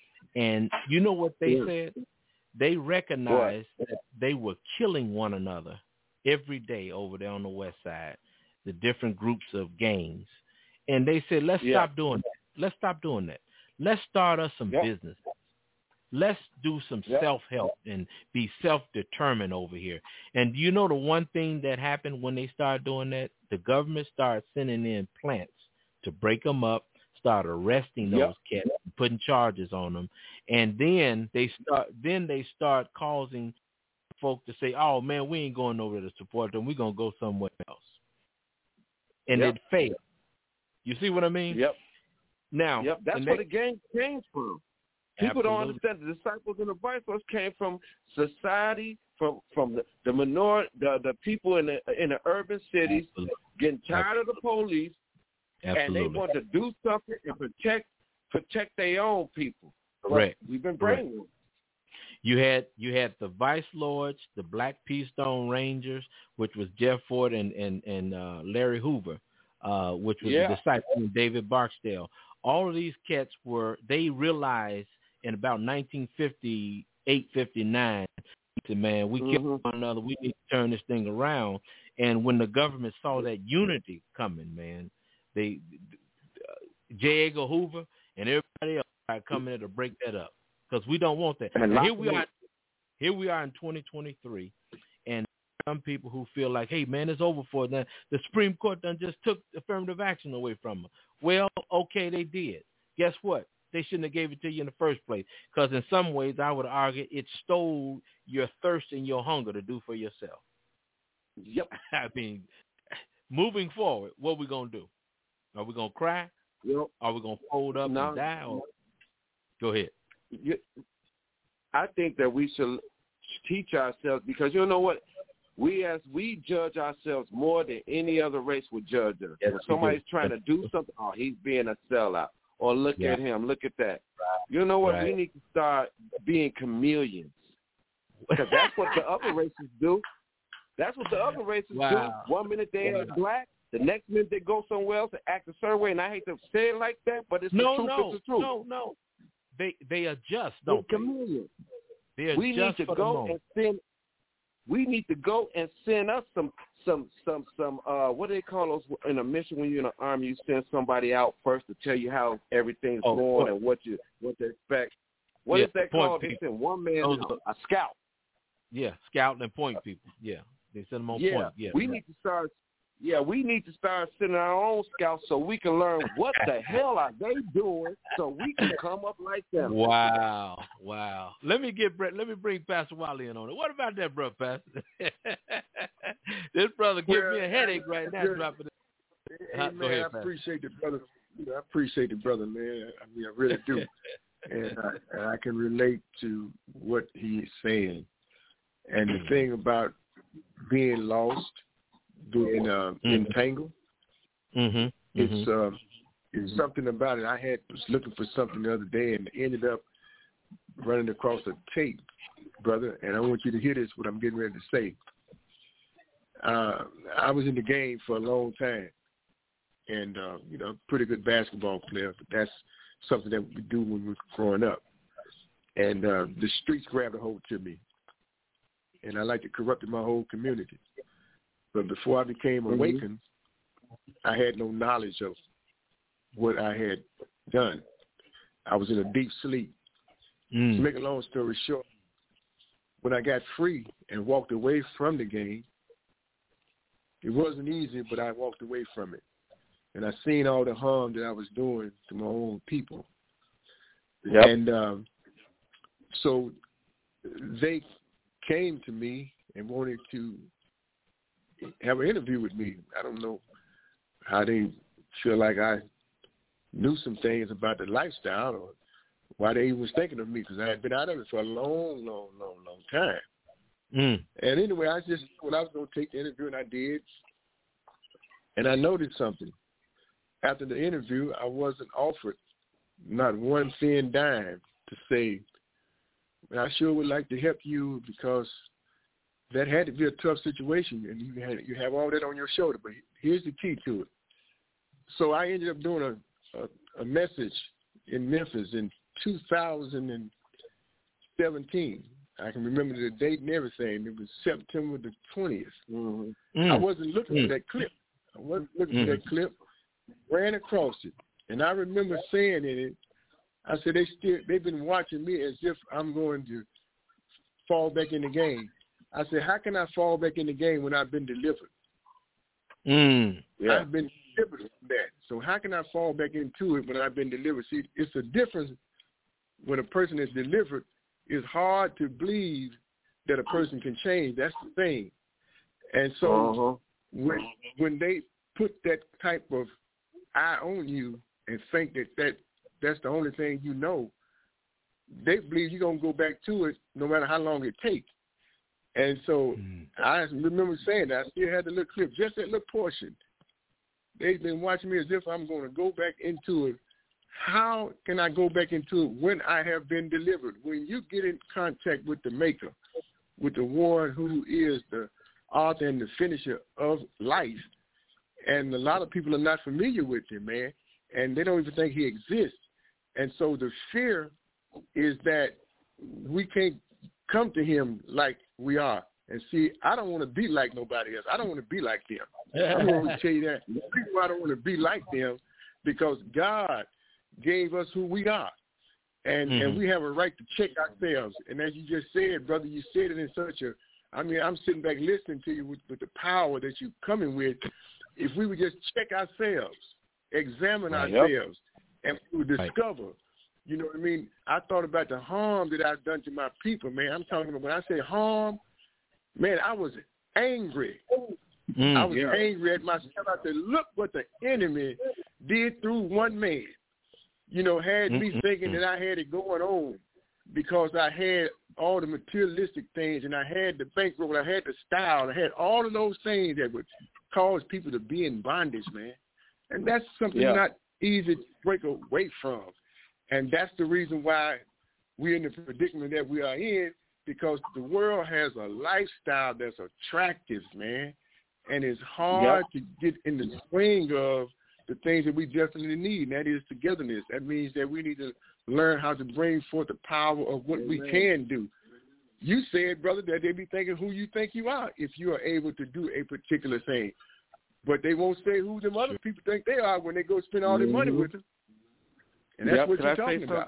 And you know what they yeah. said? They recognized what? that they were killing one another every day over there on the west side, the different groups of gangs. And they said, let's yeah. stop doing that. Let's stop doing that. Let's start us some yeah. business. Let's do some yeah. self-help and be self-determined over here. And you know the one thing that happened when they started doing that? The government started sending in plants to break them up, start arresting those yep. cats, putting charges on them, and then they start then they start causing folk to say, "Oh man, we ain't going over to support them. We're gonna go somewhere else," and yep. it failed. You see what I mean? Yep. Now, yep. That's where they, the gang came from. People absolutely. don't understand the disciples and the vice lords came from society, from from the, the minority, the, the people in the in the urban cities absolutely. getting tired absolutely. of the police. Absolutely. And they want to do something and protect protect their own people. Correct. We've been Correct. brainwashed. You had you had the Vice Lords, the Black Peastone Rangers, which was Jeff Ford and and, and uh, Larry Hoover, uh, which was yeah. the disciple of David Barksdale. All of these cats were, they realized in about nineteen fifty-eight, fifty-nine, man, we mm-hmm. killed one another. We need to turn this thing around. And when the government saw that unity coming, man, They, uh, J. Edgar Hoover and everybody else are coming in to break that up because we don't want that. And now, here we are, here we are in twenty twenty-three, and some people who feel like, hey man, it's over for them. The Supreme Court done just took affirmative action away from them. Well, okay, they did. Guess what? They shouldn't have gave it to you in the first place because in some ways, I would argue it stole your thirst and your hunger to do for yourself. Yep. I mean, moving forward, what we gonna do? Are we going to cry? Yep. Are we going to fold up no. and die? Or... Go ahead. I think that we should teach ourselves because you know what? We as we judge ourselves more than any other race would judge us. Yes, when somebody's trying yes. to do something, oh, he's being a sellout. Or look yeah. at him. Look at that. You know what? Right. We need to start being chameleons because that's what the other races do. That's what the other races wow. do. One minute they wow. are black. The next minute they go somewhere else and act a certain way, and I hate to say it like that, but it's no, the truth. No, it's the truth. no, no. They they adjust, don't they? They adjust we need to for go and send. We need to go and send us some some some some. Uh, what do they call those in a mission when you're in the army? You send somebody out first to tell you how everything's oh, going point. and what you what to expect. What yeah, is that point called? People. They send one man, those, a, a scout. Yeah, scout and point people. Yeah, they send them on yeah. point. Yeah, we right. need to start. yeah, we need to start sending our own scouts so we can learn what the hell are they doing so we can come up like them. Wow, wow. Let me get let me bring Pastor Wiley in on it. What about that, brother, Pastor? This brother gives well, me a headache right now. Hey, dropping hey, man, go ahead, I appreciate the brother. You know, I appreciate the brother, man. I mean, I really do, and, I, and I can relate to what he's saying. And the thing about being lost, being uh, mm-hmm. entangled, mm-hmm. it's uh, it's something about it. I had was looking for something the other day and ended up running across a tape, brother. And I want you to hear this. What I'm getting ready to say. Uh, I was in the game for a long time, and uh, you know, pretty good basketball player. But that's something that we do when we're growing up. And uh, the streets grabbed a hold to me, and I like to corrupt my whole community. But before I became awakened, I had no knowledge of what I had done. I was in a deep sleep. Mm. To make a long story short, when I got free and walked away from the game, it wasn't easy, but I walked away from it. And I seen all the harm that I was doing to my own people. Yep. And um, so they came to me and wanted to have an interview with me. I don't know how they feel like I knew some things about the lifestyle or why they was thinking of me, because I had been out of it for a long, long, long, long time. Mm. And anyway, I just, when I was going to take the interview, and I did, and I noticed something. After the interview, I wasn't offered not one thin dime to say, I sure would like to help you, because that had to be a tough situation, and you had you have all that on your shoulder. But here's the key to it. So I ended up doing a, a, a message in Memphis in two thousand seventeen. I can remember the date and everything. It was September the twentieth. Mm-hmm. Mm. I wasn't looking mm. for that clip. I wasn't looking mm. for that clip. Ran across it, and I remember saying in it, I said they still they've been watching me as if I'm going to fall back in the game. I said, how can I fall back in the game when I've been delivered? Mm. Yeah. I've been delivered from that. So how can I fall back into it when I've been delivered? See, it's a difference when a person is delivered. It's hard to believe that a person can change. That's the thing. And so uh-huh. when when they put that type of eye on you and think that, that that's the only thing you know, they believe you're going to go back to it no matter how long it takes. And so mm. I remember saying that. I still had the little clip, just that little portion. They've been watching me as if I'm going to go back into it. How can I go back into it when I have been delivered? When you get in contact with the maker, with the one who is the author and the finisher of life, and a lot of people are not familiar with him, man, and they don't even think he exists. And so the fear is that we can't come to him like we are. And see, I don't want to be like nobody else. I don't want to be like them. I'm going to tell you that. People, I don't want to be like them, because God gave us who we are. And mm-hmm. and we have a right to check ourselves. And as you just said, brother, you said it in such a, I mean, I'm sitting back listening to you with, with the power that you're coming with. If we would just check ourselves, examine right, ourselves, yep. and we would discover, right. you know what I mean? I thought about the harm that I've done to my people, man. I'm talking about, when I say harm, man, I was angry. Mm, I was yeah. angry at myself. I said, look what the enemy did through one man. You know, had me mm-hmm. thinking that I had it going on because I had all the materialistic things, and I had the bankroll, I had the style, I had all of those things that would cause people to be in bondage, man. And that's something yeah. not easy to break away from. And that's the reason why we're in the predicament that we are in, because the world has a lifestyle that's attractive, man. And it's hard yep. to get in the swing of the things that we definitely need, and that is togetherness. That means that we need to learn how to bring forth the power of what Amen. We can do. You said, brother, that they be thinking who you think you are if you are able to do a particular thing. But they won't say who them other people think they are when they go spend all their money with them. And that's yep. what Can you're I talking say about.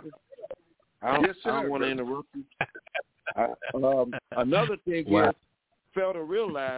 I don't, yes, sir, I don't want to interrupt you. I, um, another thing wow. is, fail to realize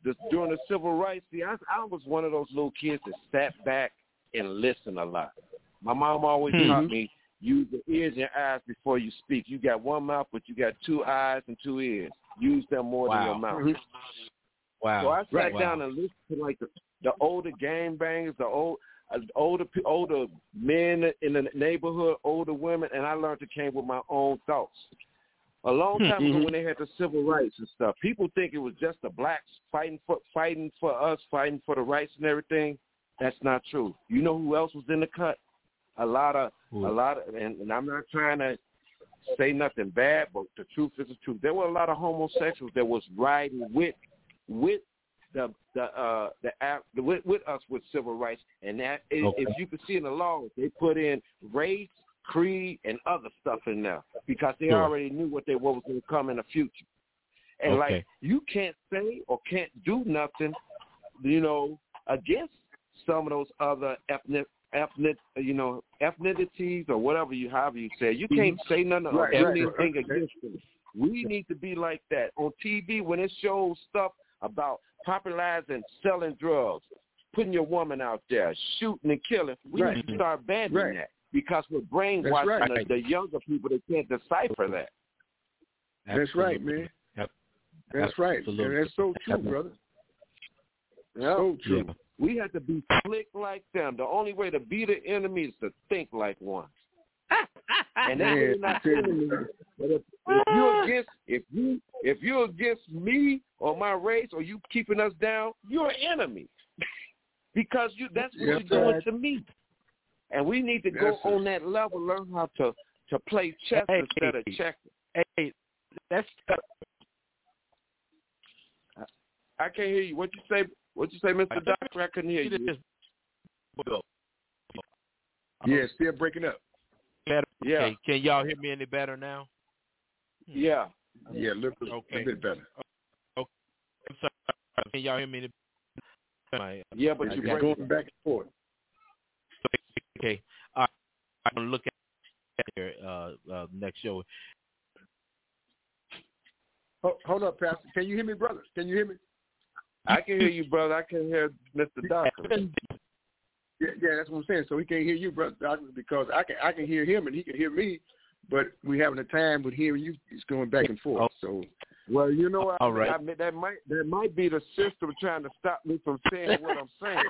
the, during the civil rights, see, I, I was one of those little kids that sat back and listened a lot. My mom always mm-hmm. taught me, use the ears and eyes before you speak. You got one mouth, but you got two eyes and two ears. Use them more wow. than your mouth. Mm-hmm. Wow. So I sat right. down wow. and listened to like the, the older gang bangers, the old uh, older older men in the neighborhood, older women, and I learned to came with my own thoughts. A long time mm-hmm. ago when they had the civil rights and stuff, people think it was just the blacks fighting for fighting for us, fighting for the rights and everything. That's not true. You know who else was in the cut? A lot of, Ooh. a lot of, and, and I'm not trying to say nothing bad, but the truth is the truth. There were a lot of homosexuals that was riding with, with the the uh the, the with, with us with civil rights, and that is, okay. if you can see in the laws, they put in race, creed, and other stuff in there because they sure. already knew what they what was going to come in the future. And okay. like you can't say or can't do nothing, you know, against some of those other ethnic. ethnic, you know, ethnicities or whatever you however you say. You can't say nothing or right, anything right, right. against them. We need to be like that. On T V, when it shows stuff about popularizing selling drugs, putting your woman out there, shooting and killing, we right. need to start banning right. that because we're brainwashing right. the, the younger people that can't decipher that. That's Absolutely. right, man. Yep. That's Absolutely. right. And that's so true, brother. Yep. So true. Yeah. We have to be slick like them. The only way to beat an enemy is to think like one. And that's really not enemies. But if, if you're against if you if you're against me or my race or you keeping us down, you're an enemy. Because you that's what yes, you're doing right. to me. And we need to yes, go sir. on that level, learn how to, to play chess hey, instead of checkers. Hey, that's I can't hear you. What you say? What you say, Mister Doctor? I couldn't hear you. Yeah, still breaking up. Better. Yeah. Okay. Can y'all hear me any better now? Yeah. Yeah, look okay. a bit better. Okay. I'm sorry. Can y'all hear me any better? Yeah, but you're going back and forth. Okay. All right. I'm going to look at your uh, uh, next show. Oh, hold up, Pastor. Can you hear me, brother? Can you hear me? I can hear you, brother. I can hear Mister Doctor. Yeah, yeah, that's what I'm saying. So he can't hear you, brother Doctor, because I can I can hear him and he can hear me, but we having a time with hearing you. It's going back and forth. So, well, you know what? All right. I mean, that might that might be the system trying to stop me from saying what I'm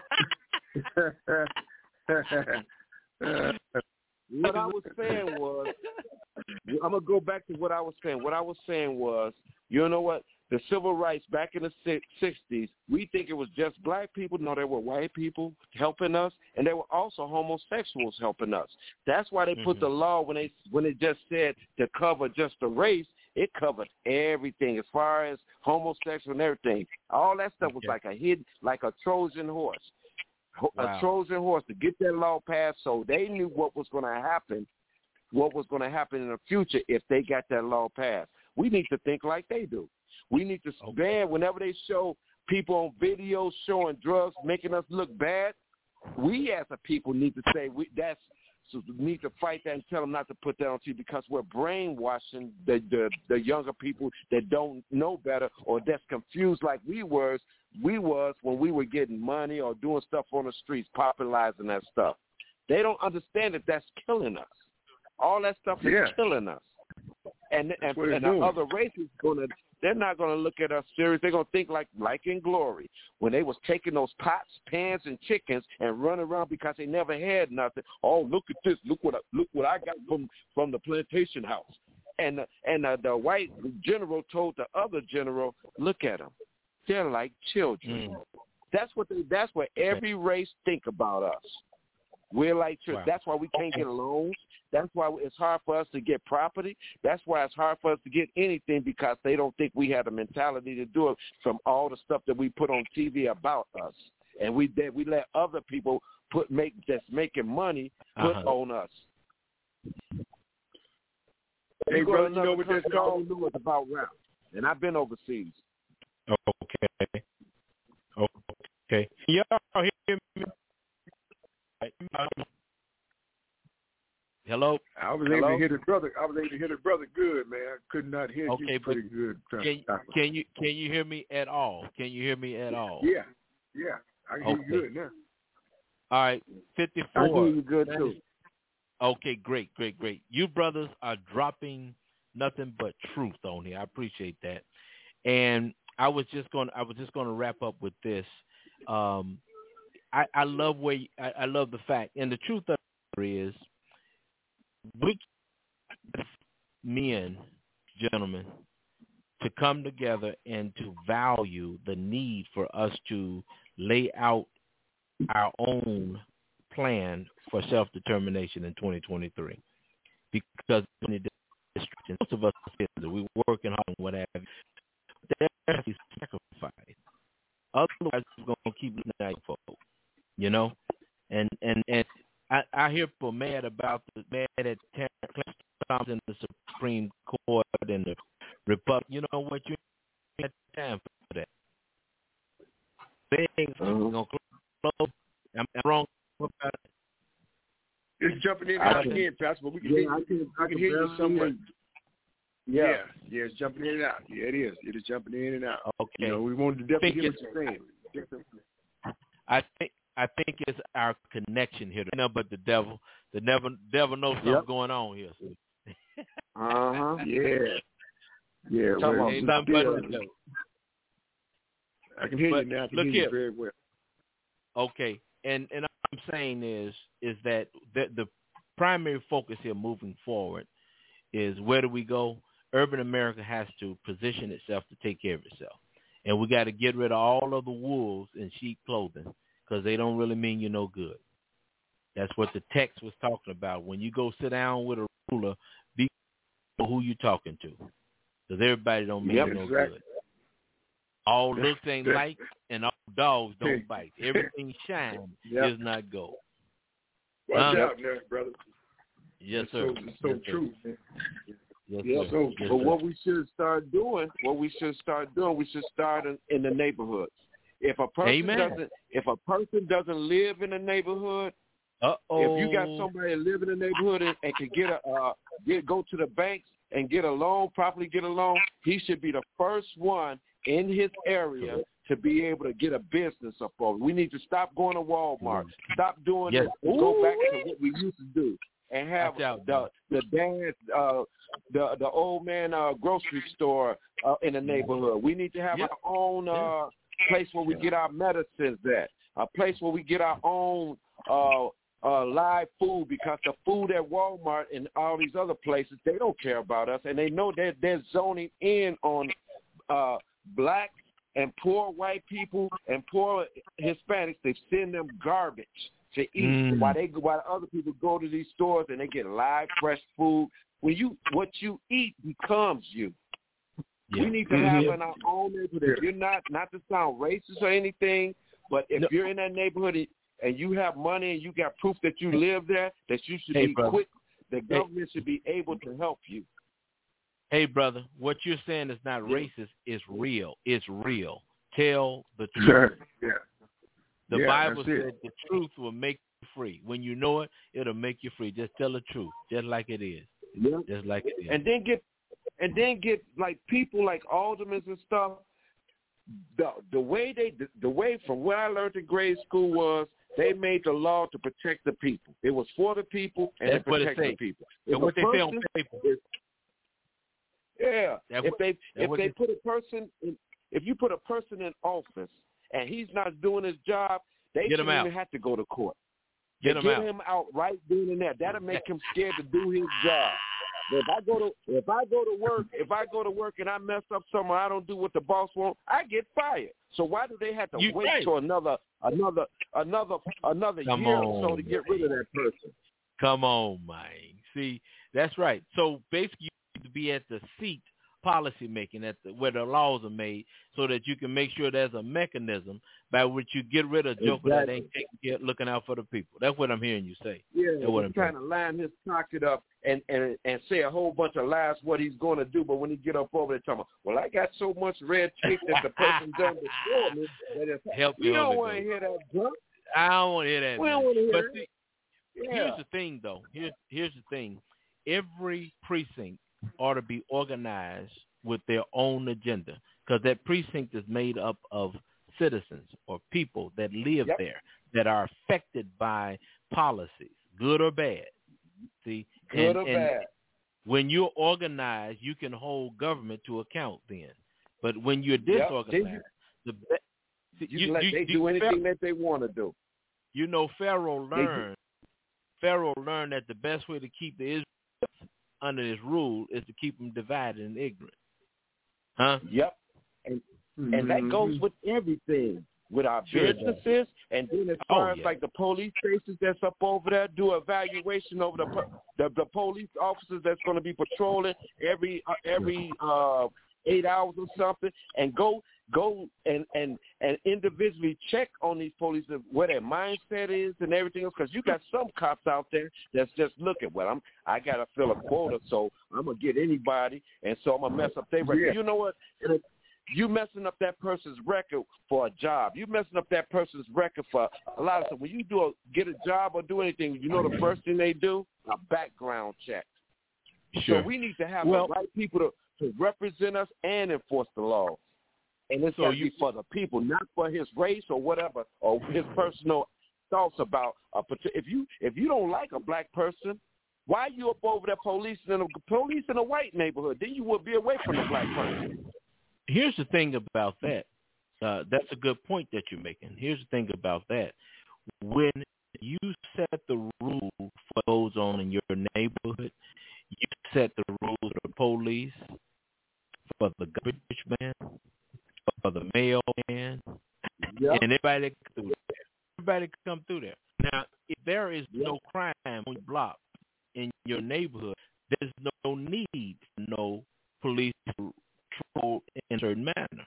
saying. What I was saying was, I'm gonna go back to what I was saying. What I was saying was, you know what? The civil rights back in the sixties, we think it was just black people. No, there were white people helping us, and there were also homosexuals helping us. That's why they mm-hmm. put the law when they when it just said to cover just the race. It covered everything as far as homosexual and everything. All that stuff was okay. like a hidden, like a Trojan horse. Wow. A Trojan horse to get that law passed so they knew what was going to happen, what was going to happen in the future if they got that law passed. We need to think like they do. We need to okay. ban whenever they show people on videos showing drugs, making us look bad. We as a people need to say we that's so we need to fight that and tell them not to put that on T V because we're brainwashing the, the the younger people that don't know better or that's confused like we was we was when we were getting money or doing stuff on the streets, popularizing that stuff. They don't understand that that's killing us. All that stuff is yeah. killing us. And and, and the other races gonna they're not gonna look at us serious. They're gonna think like like in Glory when they was taking those pots, pans, and chickens and running around because they never had nothing. Oh, look at this! Look what I, look what I got from from the plantation house. And the, and the, the white general told the other general, look at them, they're like children. Mm. That's what they, that's what every race think about us. We're like children. Wow. That's why we can't get loans. That's why it's hard for us to get property. That's why it's hard for us to get anything because they don't think we have the mentality to do it from all the stuff that we put on T V about us. And we that we let other people put make that's making money put uh-huh. on us. Hey, you brother, you know what that's called? Know it's about rap. And I've been overseas. Okay. Okay. Y'all hear me? Hello. I was Hello? able to hear the brother. I was able to hear the brother good, man. I could not hear Okay, you pretty but good. Can, can you can you hear me at all? Can you hear me at all? Yeah, yeah. I can Okay. hear you good now. All right, fifty-four. I hear you good That too. is- Okay, great, great, great. You brothers are dropping nothing but truth on here. I appreciate that. And I was just going. I was just going to wrap up with this. Um, I, I love where you, I, I love the fact, and the truth of it is, we men, gentlemen, to come together and to value the need for us to lay out our own plan for self-determination in twenty twenty-three. Because in the district, most of us, we working hard and what have you, there's a sacrifice. Otherwise, we're going to keep looking at folks, you know? And and, and I, I hear people mad about the mad at Clarence Thomas in the Supreme Court and the Republic. You know what? You ain't got time for that. They ain't going to close. I'm wrong about it. It's jumping in and out again, Pastor, but we can Yeah, hear I you. can, I can hear you somewhat. Yeah. Yeah, yeah, it's jumping in and out. Yeah, it is. It is jumping in and out. Okay. You know, we wanted to definitely Think hear what it's- you're saying. I think I think it's our connection here. No, but the devil, the devil, devil knows something Yep. going on here. Uh-huh. Yeah. Yeah, Talk well, about Ain't it's nothing but still- the devil. I can hear But you now. I can look hear here. you very well. Okay, and and I'm saying is is that the, the primary focus here moving forward is where do we go? Urban America has to position itself to take care of itself, and we got to get rid of all of the wolves in sheep clothing because they don't really mean you no good. That's what the text was talking about. When you go sit down with a ruler, be careful who you talking to, because everybody don't mean Yep, you no exactly. good. All looks ain't like, and all dogs Hey. don't bite. Everything shine Yep. is not gold. Watch Huh? out now, brother. Yes, It's sir. so, it's so Yes, sir. true, man. Yes, Yeah, sir. so- Yes, But sir. what we should start doing, what we should start doing, we should start in, in the neighborhoods. If a person Amen. doesn't, if a person doesn't live in a neighborhood, Uh-oh. if you got somebody that live in the neighborhood and, and can get a, uh, get go to the banks and get a loan, properly get a loan, he should be the first one in his area to be able to get a business up over. We need to stop going to Walmart. Stop doing Yes. this and go back to what we used to do. And have Watch out, the the dad uh the the old man uh grocery store uh, in the neighborhood. We need to have Yep. our own uh place where we get our medicines at. A place where we get our own uh uh live food, because the food at Walmart and all these other places, they don't care about us, and they know that they're zoning in on uh black and poor white people and poor Hispanics. They send them garbage to eat Mm. while they while other people go to these stores and they get live fresh food. When you what you eat becomes you. Yeah. We need to Mhm. have in our own neighborhood. If you're not not to sound racist or anything, but if No. you're in that neighborhood and you have money and you got proof that you live there, that you should Hey, be brother. quick. The government should be able to help you. Hey, brother, what you're saying is not Yeah. racist. It's real. It's real. Tell the truth. yeah. The Yeah, Bible that's it. said the truth will make you free. When you know it, it'll make you free. Just tell the truth, just like it is. Yeah. Just like it is. And then get and then get like people like aldermen and stuff. The the way they the, the way from what I learned in grade school was they made the law to protect the people. It was for the people and That's to what it protect the say. people. And If what a they say on person- paper. Yeah. That's If what- they that's if what they they- put a person in, if you put a person in office and he's not doing his job, they Get him shouldn't out. even have to go to court. Get They him get out. him out right then and there. That'll make him scared to do his job. If I go to if I go to work, if I go to work and I mess up somewhere, I don't do what the boss wants, I get fired. So why do they have to You wait right. till another another another another Come year on, or so to get rid of that person? Come on, man. See, that's right. So basically, you need to be at the seat, policy making, at the, where the laws are made, so that you can make sure there's a mechanism by which you get rid of Joker that Exactly. ain't taking care, looking out for the people. That's what I'm hearing you say. Yeah, That's what he's I'm trying saying. to line his pocket up and, and, and say a whole bunch of lies what he's going to do, but when he get up over there, talking about, well, I got so much red tape that the person done before me. That it's, Help me, you don't Holy want to Ghost. hear that junk. I don't want to hear that. We man. don't want to hear But that. see, Yeah. Here's the thing, though. Here's here's the thing. Every precinct ought to be organized with their own agenda, because that precinct is made up of citizens or people that live Yep. there that are affected by policies, good or bad. See, Good and, or and bad. when you're organized, you can hold government to account then. But when you're disorganized, yep. the be- You, you, let you, they you, do anything Pharaoh, that they want to do. you know, Pharaoh They do. learned. Pharaoh learned that the best way to keep the Israelites under his rule is to keep them divided and ignorant. Huh? Yep. And Mm-hmm. and that goes with everything, with our Sure businesses, and then as far Oh, as yeah. like the police stations that's up over there, do evaluation over the po- the, the police officers that's going to be patrolling every uh, every uh, eight hours or something, and go go and, and, and individually check on these police what their mindset is and everything else, because you got some cops out there that's just looking, well, I'm I gotta fill a quota, so I'm gonna get anybody, and so I'm gonna mess up their record. Yeah. You know what? You messing up that person's record for a job. You messing up that person's record for a lot of stuff. When you do a, get a job or do anything, you know the first thing they do? A background check. Sure. So we need to have Well- the right people to, to represent us and enforce the law. And it's So got to you- be for the people, not for his race or whatever, or his personal thoughts about a particular. If you if you don't like a black person, why you up over there policing in a police in a white neighborhood? Then you would be away from the black person. Here's the thing about that. Uh, that's a good point that you're making. Here's the thing about that. When you set the rule for what goes on in your neighborhood, you set the rules for the police, for the garbage man, for the mailman, Yep. and everybody that come through there. Everybody can come through there. Now, if there is Yep. no crime on your block in your neighborhood, there's no need for no police patrol in a certain manner,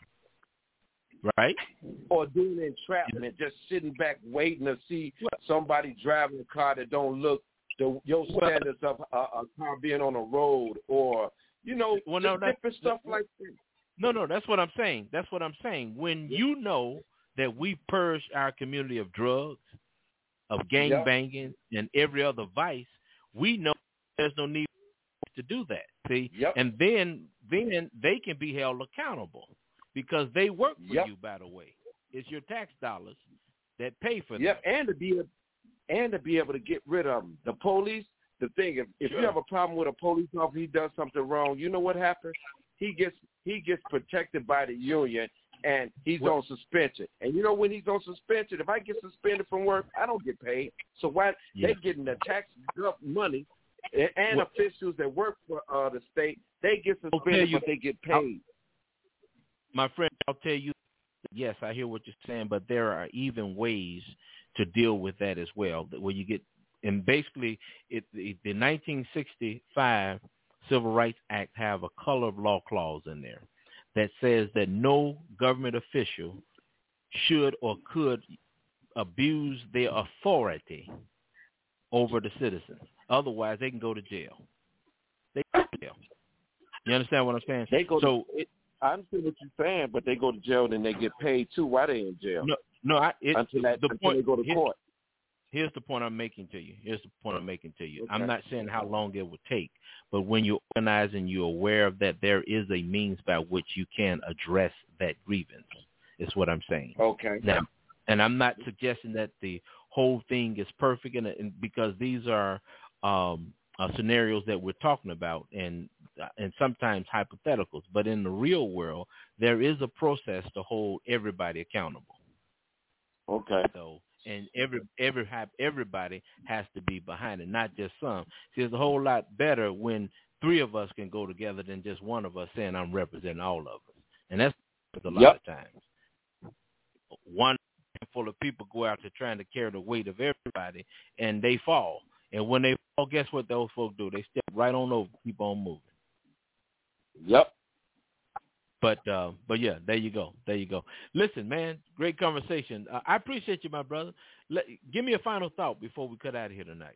right? Or doing entrapment, just sitting back waiting to see somebody driving a car that don't look the your standards of a, a car being on a road, or you know, Well, just no, that- different stuff like that. No, no, that's what I'm saying. That's what I'm saying. When you know that we purge our community of drugs, of gang Yep. banging, and every other vice, we know there's no need to do that. See, Yep. and then then they can be held accountable because they work for Yep. you. By the way, it's your tax dollars that pay for Yep, them. and to be and to be able to get rid of them. The police, the thing, if, if Sure. you have a problem with a police officer, he does something wrong, you know what happens? He gets he gets protected by the union, and he's Well- on suspension. And you know when he's on suspension, if I get suspended from work, I don't get paid. So why Yeah. they getting the tax money, and, and Well- officials that work for uh, the state, they get tell suspended, you- but they get paid. My friend, I'll tell you, yes, I hear what you're saying, but there are even ways to deal with that as well, where you get, and basically, it, the, the nineteen sixty-five Civil Rights Act have a color of law clause in there that says that no government official should or could abuse their authority over the citizens. Otherwise, they can go to jail. They go to jail. You understand what I'm saying? They go so to, it, I understand what you're saying, but they go to jail and they get paid too. Why they in jail? no, no, I, it, until that, the until point, they go to here- court. Here's the point I'm making to you. Here's the point I'm making to you. Okay. I'm not saying how long it would take, but when you're organized and you're aware of that, there is a means by which you can address that grievance, is what I'm saying. Okay. Now, and I'm not suggesting that the whole thing is perfect, and, and because these are um, uh, scenarios that we're talking about, and uh, and sometimes hypotheticals. But in the real world, there is a process to hold everybody accountable. Okay. So, and every every everybody has to be behind it, not just some. See, it's a whole lot better when three of us can go together than just one of us saying I'm representing all of us, and that's a lot Yep. of times. One full of people go out to trying to carry the weight of everybody, and they fall. And when they fall, guess what those folks do? They step right on over, keep on moving. Yep. But uh, but yeah, there you go, there you go. Listen, man, great conversation. Uh, I appreciate you, my brother. Let, give me a final thought before we cut out of here tonight.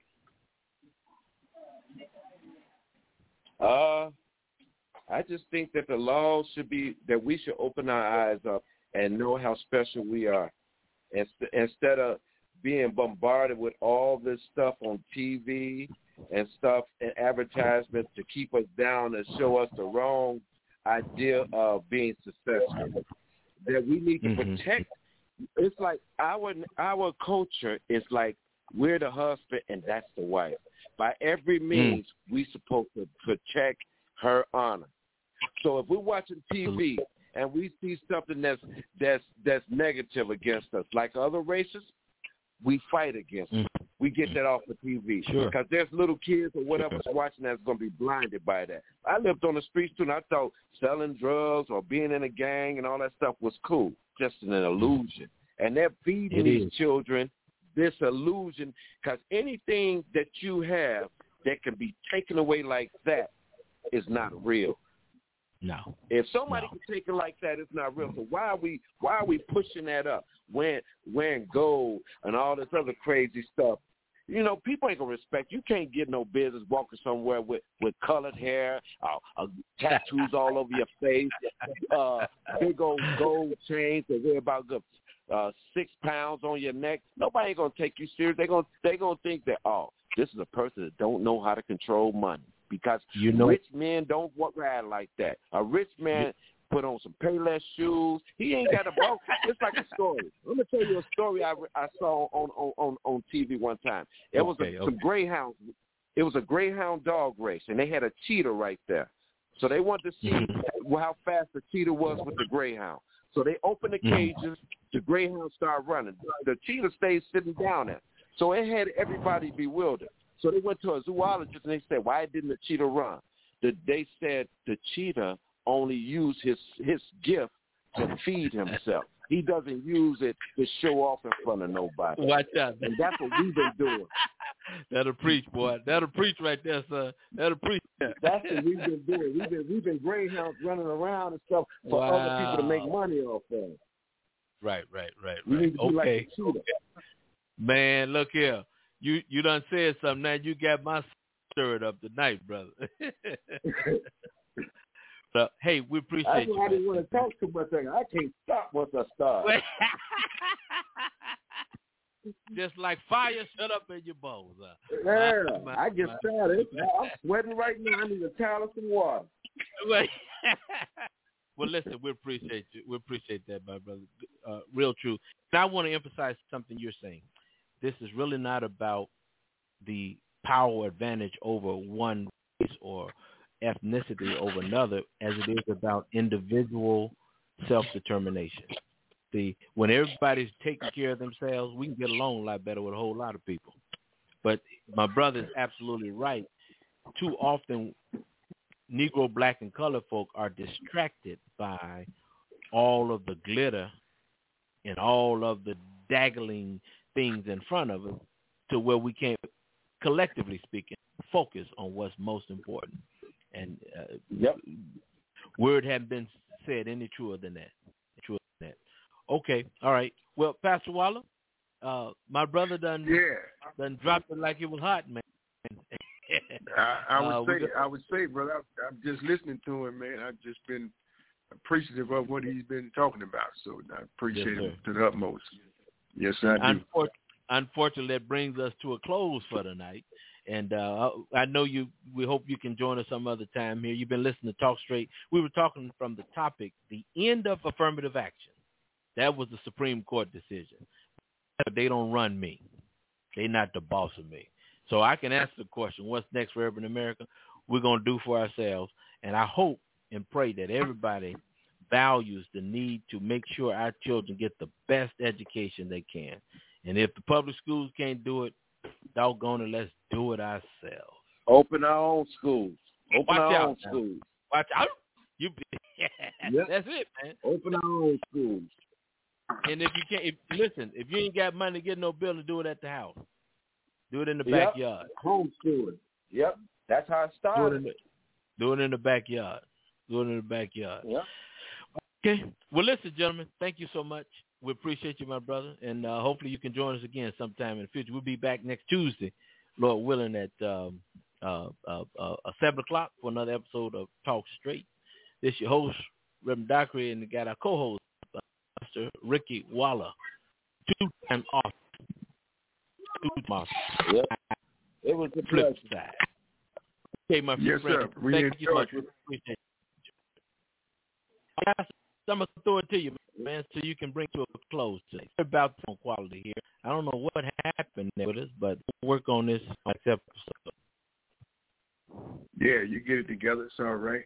Uh, I just think that the law should be that we should open our eyes up and know how special we are, Inst- instead of being bombarded with all this stuff on T V and stuff and advertisements to keep us down and show us the wrong idea of being successful. That we need to mm-hmm. protect. It's like our our culture is like we're the husband and that's the wife. By every means, mm. we supposed to protect her honor. So if we're watching T V and we see something that's that's that's negative against us, like other races, we fight against mm. it. We get that off the T V. Sure. Because there's little kids or whatever's sure. watching that's going to be blinded by that. I lived on the streets, too, and I thought selling drugs or being in a gang and all that stuff was cool, just an illusion. And they're feeding it these is. children this illusion because anything that you have that can be taken away like that is not real. No. If somebody no. can take it like that, it's not real. So why are we why are we pushing that up? Wearing, wearing gold and all this other crazy stuff. You know, people ain't going to respect. You can't get no business walking somewhere with, with colored hair, uh, uh, tattoos all over your face, uh, big old gold chains that weigh about good, uh, six pounds on your neck. Nobody ain't going to take you serious. They're going they gonna to think that, oh, this is a person that don't know how to control money. Because you know, rich men don't walk around like that. A rich man put on some Payless shoes. He ain't got a boat. It's like a story. I'm gonna tell you a story I, I saw on, on, on, on T V one time. It was okay, a, okay. some greyhounds. It was a greyhound dog race, and they had a cheetah right there. So they wanted to see how fast the cheetah was with the greyhound. So they opened the cages. The greyhound started running. The cheetah stayed sitting down there. So it had everybody bewildered. So they went to a zoologist, and they said, why didn't the cheetah run? The, they said the cheetah only used his, his gift to feed himself. He doesn't use it to show off in front of nobody. Watch out. And that's what we've been doing. That'll preach, boy. That'll preach right there, son. That'll preach. That's what we've been doing. We've been, we've been greyhounds running around and stuff for wow. other people to make money off of. Right, right, right, We right. need to be okay. like a cheetah. Okay. Man, look here. You you done said something now. You got my stirred up tonight, brother. So, hey, we appreciate That's you. I didn't want to talk too much. I can't stop once I start. Just like fire shut up in your bones. Huh? Yeah, my, I get my, started. I'm sweating right now. I need a towel and some water. Well, listen, we appreciate you. We appreciate that, my brother. Uh, real true. And I want to emphasize something you're saying. This is really not about the power advantage over one race or ethnicity over another, as it is about individual self-determination. See, when everybody's taking care of themselves, we can get along a lot better with a whole lot of people. But my brother is absolutely right. Too often, Negro, black, and colored folk are distracted by all of the glitter and all of the daggling things in front of us to where we can't, collectively speaking, focus on what's most important. And uh, yep. word hadn't been said any truer than that. Truer than that. Okay, all right. Well, Pastor Waller, uh, my brother done, yeah. done dropped it like it was hot, man. I, I would uh, say, I would say, brother, I, I'm just listening to him, man. I've just been appreciative of what he's been talking about, so I appreciate yes, him to the utmost. Yes, I do. Unfor- unfortunately, that brings us to a close for tonight. And uh, I know you. We hope you can join us some other time here. You've been listening to Talk Straight. We were talking from the topic, the end of affirmative action. That was the Supreme Court decision. They don't run me. They're not the boss of me. So I can answer the question, what's next for urban America? We're going to do for ourselves. And I hope and pray that everybody values the need to make sure our children get the best education they can. And if the public schools can't do it, doggone it, let's do it ourselves. Open our own schools. Open Watch our out, own man. schools. Watch out. You, yep. That's it, man. Open our own schools. And if you can't, if, listen, if you ain't got money to get no bill, do it at the house. Do it in the yep. backyard. Homeschooling. Yep. That's how it started. Do it in the, do it in the backyard. Do it in the backyard. Yep. Okay. Well, listen, gentlemen, thank you so much. We appreciate you, my brother, and uh, hopefully you can join us again sometime in the future. We'll be back next Tuesday, Lord willing, at um, uh, uh, uh, seven o'clock for another episode of Talk Straight. This is your host, Reverend Dockery, and we got our co-host, uh, Mister Ricky Waller, two-time author, tomorrow. Yep. It was a Flip pleasure. side. Okay, my Yes, friend. sir. We Thank you so much. enjoyed We appreciate it. I'm going to throw it to you, man, so you can bring to a close today. It's about phone quality here. I don't know what happened there with us, but we'll work on this next episode. Yeah, you get it together. It's all right.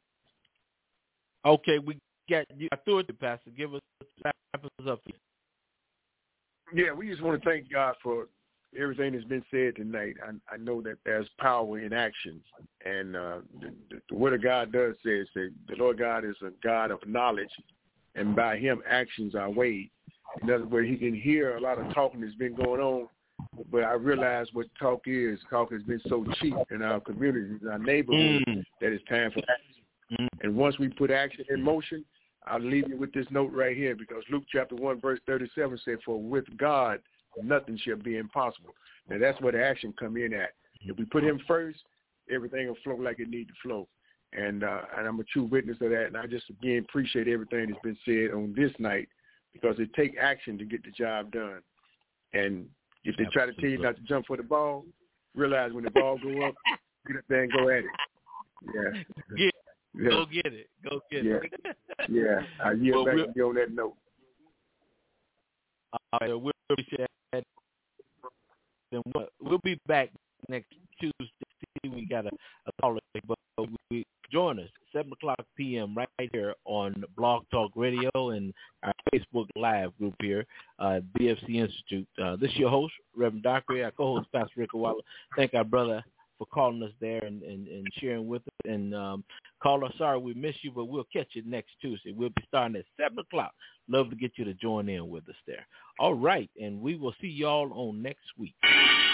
Okay, we got you. I threw it to Pastor. Give us wrap us up. Yeah, we just want to thank God for everything that's been said tonight. I, I know that there's power in action, and uh, the, the, the Word of God does say, say the Lord God is a God of knowledge, and by Him actions are weighed. In other words, He can hear a lot of talking that's been going on, but I realize what talk is. Talk has been so cheap in our communities, in our neighborhoods, Mm. that it's time for action. Mm. And once we put action in motion, I'll leave you with this note right here, because Luke chapter one, verse thirty-seven said, for with God, nothing shall be impossible. Now, that's where the action come in at. If we put Him first, everything will flow like it needs to flow. And uh, and I'm a true witness of that. And I just, again, appreciate everything that's been said on this night, because it takes action to get the job done. And if they try to tell you not to jump for the ball, realize when the ball go up, get up there and go at it. Yeah. Get, yeah. Go get it. Go get yeah. it. Yeah. I yield Well, back we'll, to you on that note. All right, we'll appreciate that. Then we'll, we'll be back next Tuesday. We got a, a caller, but we join us seven o'clock p.m. right here on Blog Talk Radio and our Facebook Live group here, uh, B F C Institute. Uh, this is your host, Reverend Dockery, our co-host, Pastor Rick Owala. Thank our brother for calling us there and, and, and sharing with us. And um, caller, sorry we missed you, but we'll catch you next Tuesday. We'll be starting at seven o'clock. Love to get you to join in with us there. All right, and we will see y'all on next week.